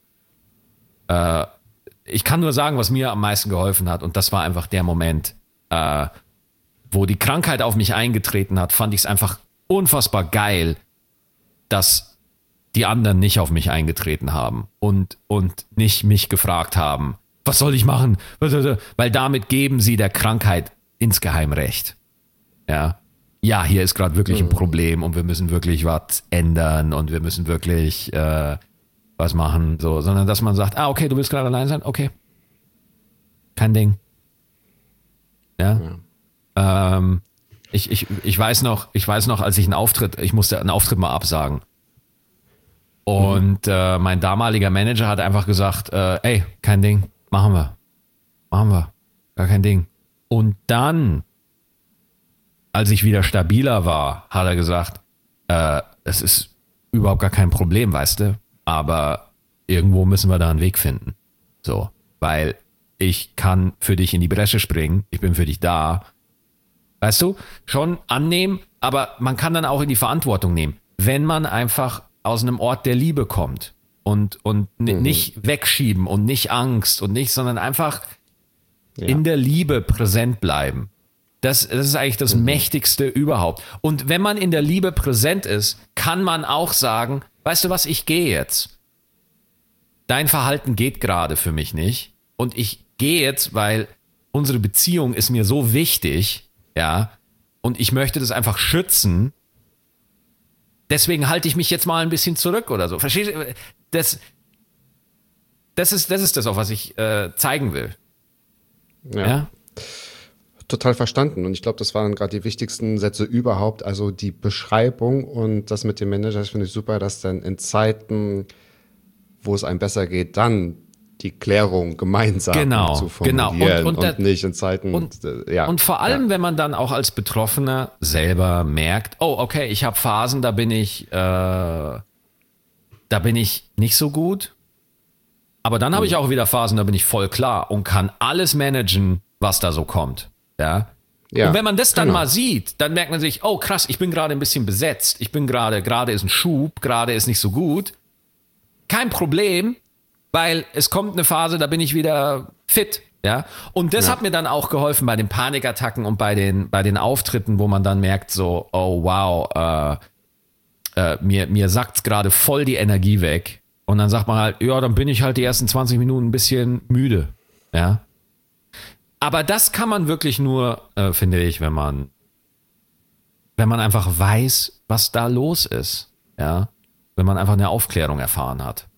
äh, ich kann nur sagen, was mir am meisten geholfen hat, und das war einfach der Moment, äh, wo die Krankheit auf mich eingetreten hat, fand ich es einfach unfassbar geil, dass die anderen nicht auf mich eingetreten haben und, und nicht mich gefragt haben, was soll ich machen? Weil damit geben sie der Krankheit insgeheim recht. Ja, ja, hier ist gerade wirklich ein Problem und wir müssen wirklich was ändern und wir müssen wirklich äh, was machen, so, sondern dass man sagt, ah, okay, du willst gerade allein sein, okay, kein Ding. Ja. ja. Ähm, ich, ich, ich weiß noch, ich weiß noch, als ich einen Auftritt, ich musste einen Auftritt mal absagen. Und mhm. äh, mein damaliger Manager hat einfach gesagt, äh, ey, kein Ding, machen wir. Machen wir. Gar kein Ding. Und dann, als ich wieder stabiler war, hat er gesagt, äh, es ist überhaupt gar kein Problem, weißt du, aber irgendwo müssen wir da einen Weg finden. So, weil ich kann für dich in die Bresche springen, ich bin für dich da. Weißt du, schon annehmen, aber man kann dann auch in die Verantwortung nehmen, wenn man einfach aus einem Ort der Liebe kommt und, und mhm. nicht wegschieben und nicht Angst und nicht, sondern einfach ja. in der Liebe präsent bleiben. Das, das ist eigentlich das mhm. Mächtigste überhaupt. Und wenn man in der Liebe präsent ist, kann man auch sagen, weißt du was, ich gehe jetzt. Dein Verhalten geht gerade für mich nicht. Und ich gehe jetzt, weil unsere Beziehung ist mir so wichtig, ja, und ich möchte das einfach schützen. Deswegen halte ich mich jetzt mal ein bisschen zurück oder so. Verstehst du? Das, das, ist, das ist das, auf was ich äh, zeigen will. Ja. ja? Total verstanden. Und ich glaube, das waren gerade die wichtigsten Sätze überhaupt. Also die Beschreibung und das mit dem Manager, das finde ich super, dass dann in Zeiten, wo es einem besser geht, dann die Klärung gemeinsam genau, zu formulieren genau. und, und, und, und nicht in Zeiten. Und, ja, und vor allem, ja. wenn man dann auch als Betroffener selber merkt, oh, okay, ich habe Phasen, da bin ich, äh, da bin ich nicht so gut. Aber dann habe mhm. ich auch wieder Phasen, da bin ich voll klar und kann alles managen, was da so kommt. Ja. ja. Und wenn man das dann genau. mal sieht, dann merkt man sich, oh krass, ich bin gerade ein bisschen besetzt. Ich bin gerade, gerade ist ein Schub, gerade ist nicht so gut. Kein Problem. Weil es kommt eine Phase, da bin ich wieder fit, ja. Und das ja. hat mir dann auch geholfen bei den Panikattacken und bei den, bei den Auftritten, wo man dann merkt so, oh wow, äh, äh, mir, mir sackt's gerade voll die Energie weg. Und dann sagt man halt, ja, dann bin ich halt die ersten zwanzig Minuten ein bisschen müde, ja. Aber das kann man wirklich nur, äh, finde ich, wenn man, wenn man einfach weiß, was da los ist, ja. Wenn man einfach eine Aufklärung erfahren hat.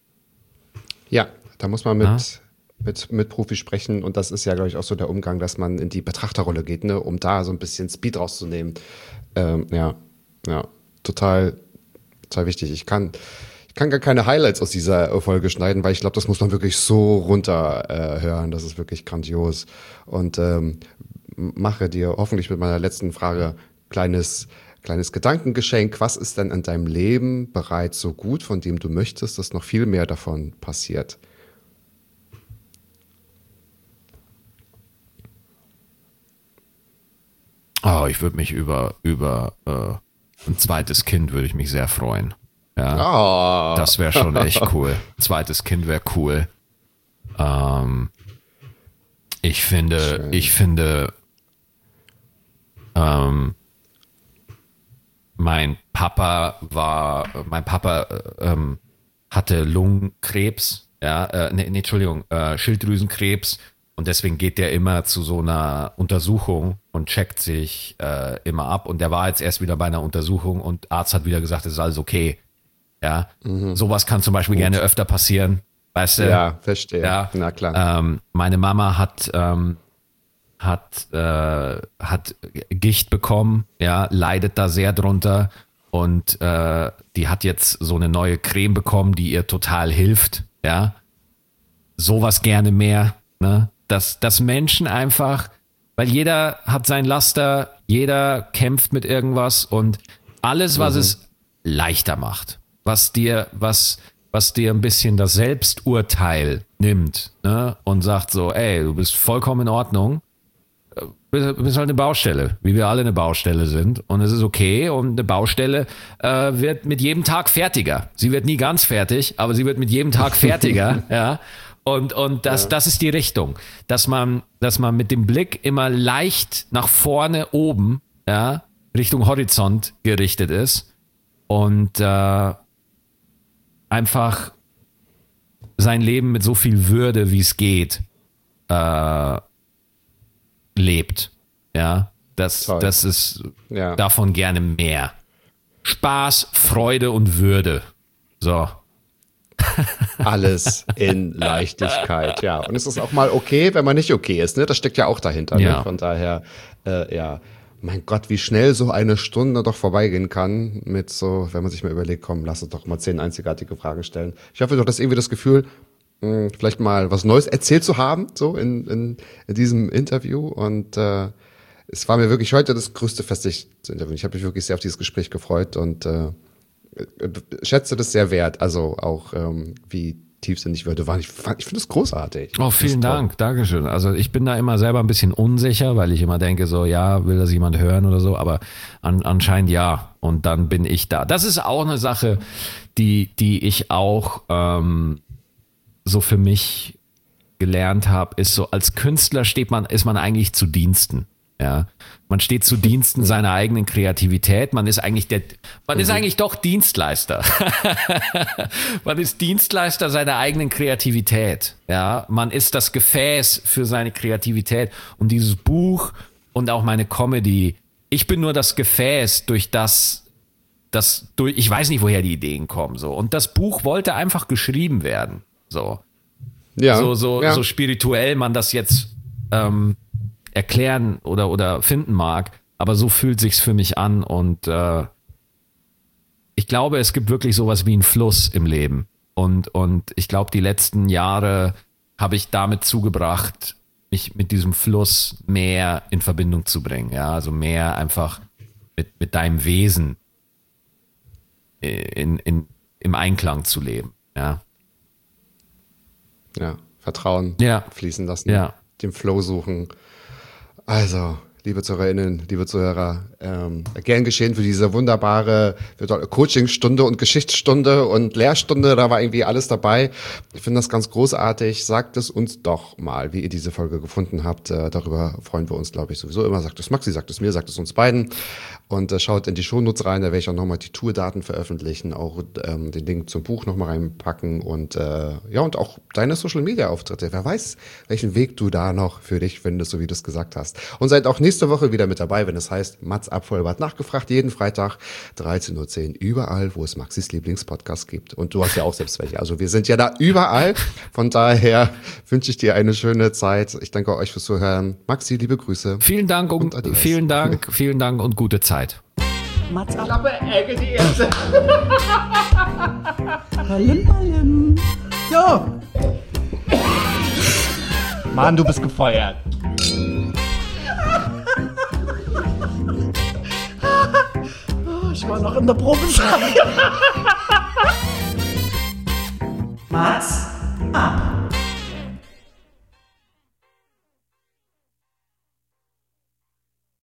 Ja, da muss man mit, ja? mit, mit Profis sprechen und das ist ja, glaube ich, auch so der Umgang, dass man in die Betrachterrolle geht, ne, um da so ein bisschen Speed rauszunehmen. Ähm, ja, ja, total, total wichtig. Ich kann, ich kann gar keine Highlights aus dieser Folge schneiden, weil ich glaube, das muss man wirklich so runter äh, hören. Das ist wirklich grandios. Und ähm, mache dir hoffentlich mit meiner letzten Frage kleines Kleines Gedankengeschenk, was ist denn in deinem Leben bereits so gut, von dem du möchtest, dass noch viel mehr davon passiert? Oh, ich würde mich über, über äh, ein zweites Kind würde ich mich sehr freuen. Ja, oh. Das wäre schon echt cool. Ein zweites Kind wäre cool. Ähm, ich finde, Schön. ich finde, ähm, Mein Papa war, mein Papa ähm, hatte Lungenkrebs, ja, äh, nee, nee, Entschuldigung, äh, Schilddrüsenkrebs und deswegen geht der immer zu so einer Untersuchung und checkt sich äh, immer ab und der war jetzt erst wieder bei einer Untersuchung und Arzt hat wieder gesagt, es ist alles okay, ja, mhm. Sowas kann zum Beispiel Gut. gerne öfter passieren, weißt du? Ja, verstehe, ja, na klar. Ähm, meine Mama hat ähm, hat äh, hat Gicht bekommen, ja, leidet da sehr drunter und äh, die hat jetzt so eine neue Creme bekommen, die ihr total hilft, ja, sowas gerne mehr, ne, dass, dass Menschen einfach, weil jeder hat sein Laster, jeder kämpft mit irgendwas und alles, was mhm. es leichter macht, was dir, was, was dir ein bisschen das Selbsturteil nimmt, ne, und sagt so, ey, du bist vollkommen in Ordnung, du bist halt eine Baustelle, wie wir alle eine Baustelle sind. Und es ist okay. Und eine Baustelle äh, wird mit jedem Tag fertiger. Sie wird nie ganz fertig, aber sie wird mit jedem Tag fertiger. ja. Und, und das, ja. das ist die Richtung. Dass man, dass man mit dem Blick immer leicht nach vorne oben, ja, Richtung Horizont gerichtet ist. Und äh, einfach sein Leben mit so viel Würde, wie es geht, äh, lebt. Ja, das, das ist ja. davon gerne mehr. Spaß, Freude und Würde. So. Alles in Leichtigkeit, ja. Und es ist auch mal okay, wenn man nicht okay ist, ne? Das steckt ja auch dahinter. Ja. Ne? Von daher, äh, ja. Mein Gott, wie schnell so eine Stunde doch vorbeigehen kann mit so, wenn man sich mal überlegt, komm, lass uns doch mal zehn einzigartige Fragen stellen. Ich hoffe, du hattest irgendwie das Gefühl, mh, vielleicht mal was Neues erzählt zu haben, so in, in, in diesem Interview. Und äh, es war mir wirklich heute das größte Fest, dich zu interviewen. Ich habe mich wirklich sehr auf dieses Gespräch gefreut und äh, schätze das sehr wert. Also auch ähm, wie tiefsinnig Wörter waren. Ich, ich finde es großartig. Oh, vielen Dank, Dankeschön. Also ich bin da immer selber ein bisschen unsicher, weil ich immer denke so, ja, will das jemand hören oder so, aber an, anscheinend ja. Und dann bin ich da. Das ist auch eine Sache, die, die ich auch ähm, so für mich gelernt habe, ist so, als Künstler steht man, ist man eigentlich zu Diensten. Ja, man steht zu Diensten seiner eigenen Kreativität. Man ist eigentlich der, man ist eigentlich doch Dienstleister. Man ist Dienstleister seiner eigenen Kreativität. Ja, man ist das Gefäß für seine Kreativität. Und dieses Buch und auch meine Comedy, ich bin nur das Gefäß, durch das, das durch, ich weiß nicht, woher die Ideen kommen, so. Und das Buch wollte einfach geschrieben werden, so. Ja, so, so, ja. so spirituell man das jetzt, ähm, erklären oder oder finden mag, aber so fühlt sich's für mich an und äh, ich glaube, es gibt wirklich sowas wie einen Fluss im Leben und und ich glaube, die letzten Jahre habe ich damit zugebracht, mich mit diesem Fluss mehr in Verbindung zu bringen, ja, also mehr einfach mit mit deinem Wesen in in im Einklang zu leben, ja. Ja, Vertrauen ja. fließen lassen, ja. den Flow suchen. Also, liebe Zuhörerinnen, liebe Zuhörer, ähm, gern geschehen für diese wunderbare Coachingstunde und Geschichtsstunde und Lehrstunde, da war irgendwie alles dabei. Ich finde das ganz großartig. Sagt es uns doch mal, wie ihr diese Folge gefunden habt. Äh, darüber freuen wir uns, glaube ich, sowieso immer. Sagt es Maxi, sagt es mir, sagt es uns beiden. Und äh, schaut in die Shownotes rein, da werde ich auch nochmal die Tourdaten veröffentlichen, auch ähm, den Link zum Buch nochmal reinpacken und äh, ja, und auch deine Social-Media-Auftritte. Wer weiß, welchen Weg du da noch für dich findest, so wie du es gesagt hast. Und seid auch nächste Woche wieder mit dabei, wenn es heißt Mats ab Vollbart nachgefragt, jeden Freitag dreizehn Uhr zehn, überall, wo es Maxis Lieblingspodcast gibt. Und du hast ja auch selbst welche. Also wir sind ja da überall. Von daher wünsche ich dir eine schöne Zeit. Ich danke euch fürs Zuhören. Maxi, liebe Grüße. Vielen Dank und, und vielen Dank, vielen Dank und gute Zeit. Mats ab. Klappe, Ecke, die erste. Ballim, ballim. So. Mann, du bist gefeuert. Ich war noch in der Probezeit. Mats ab.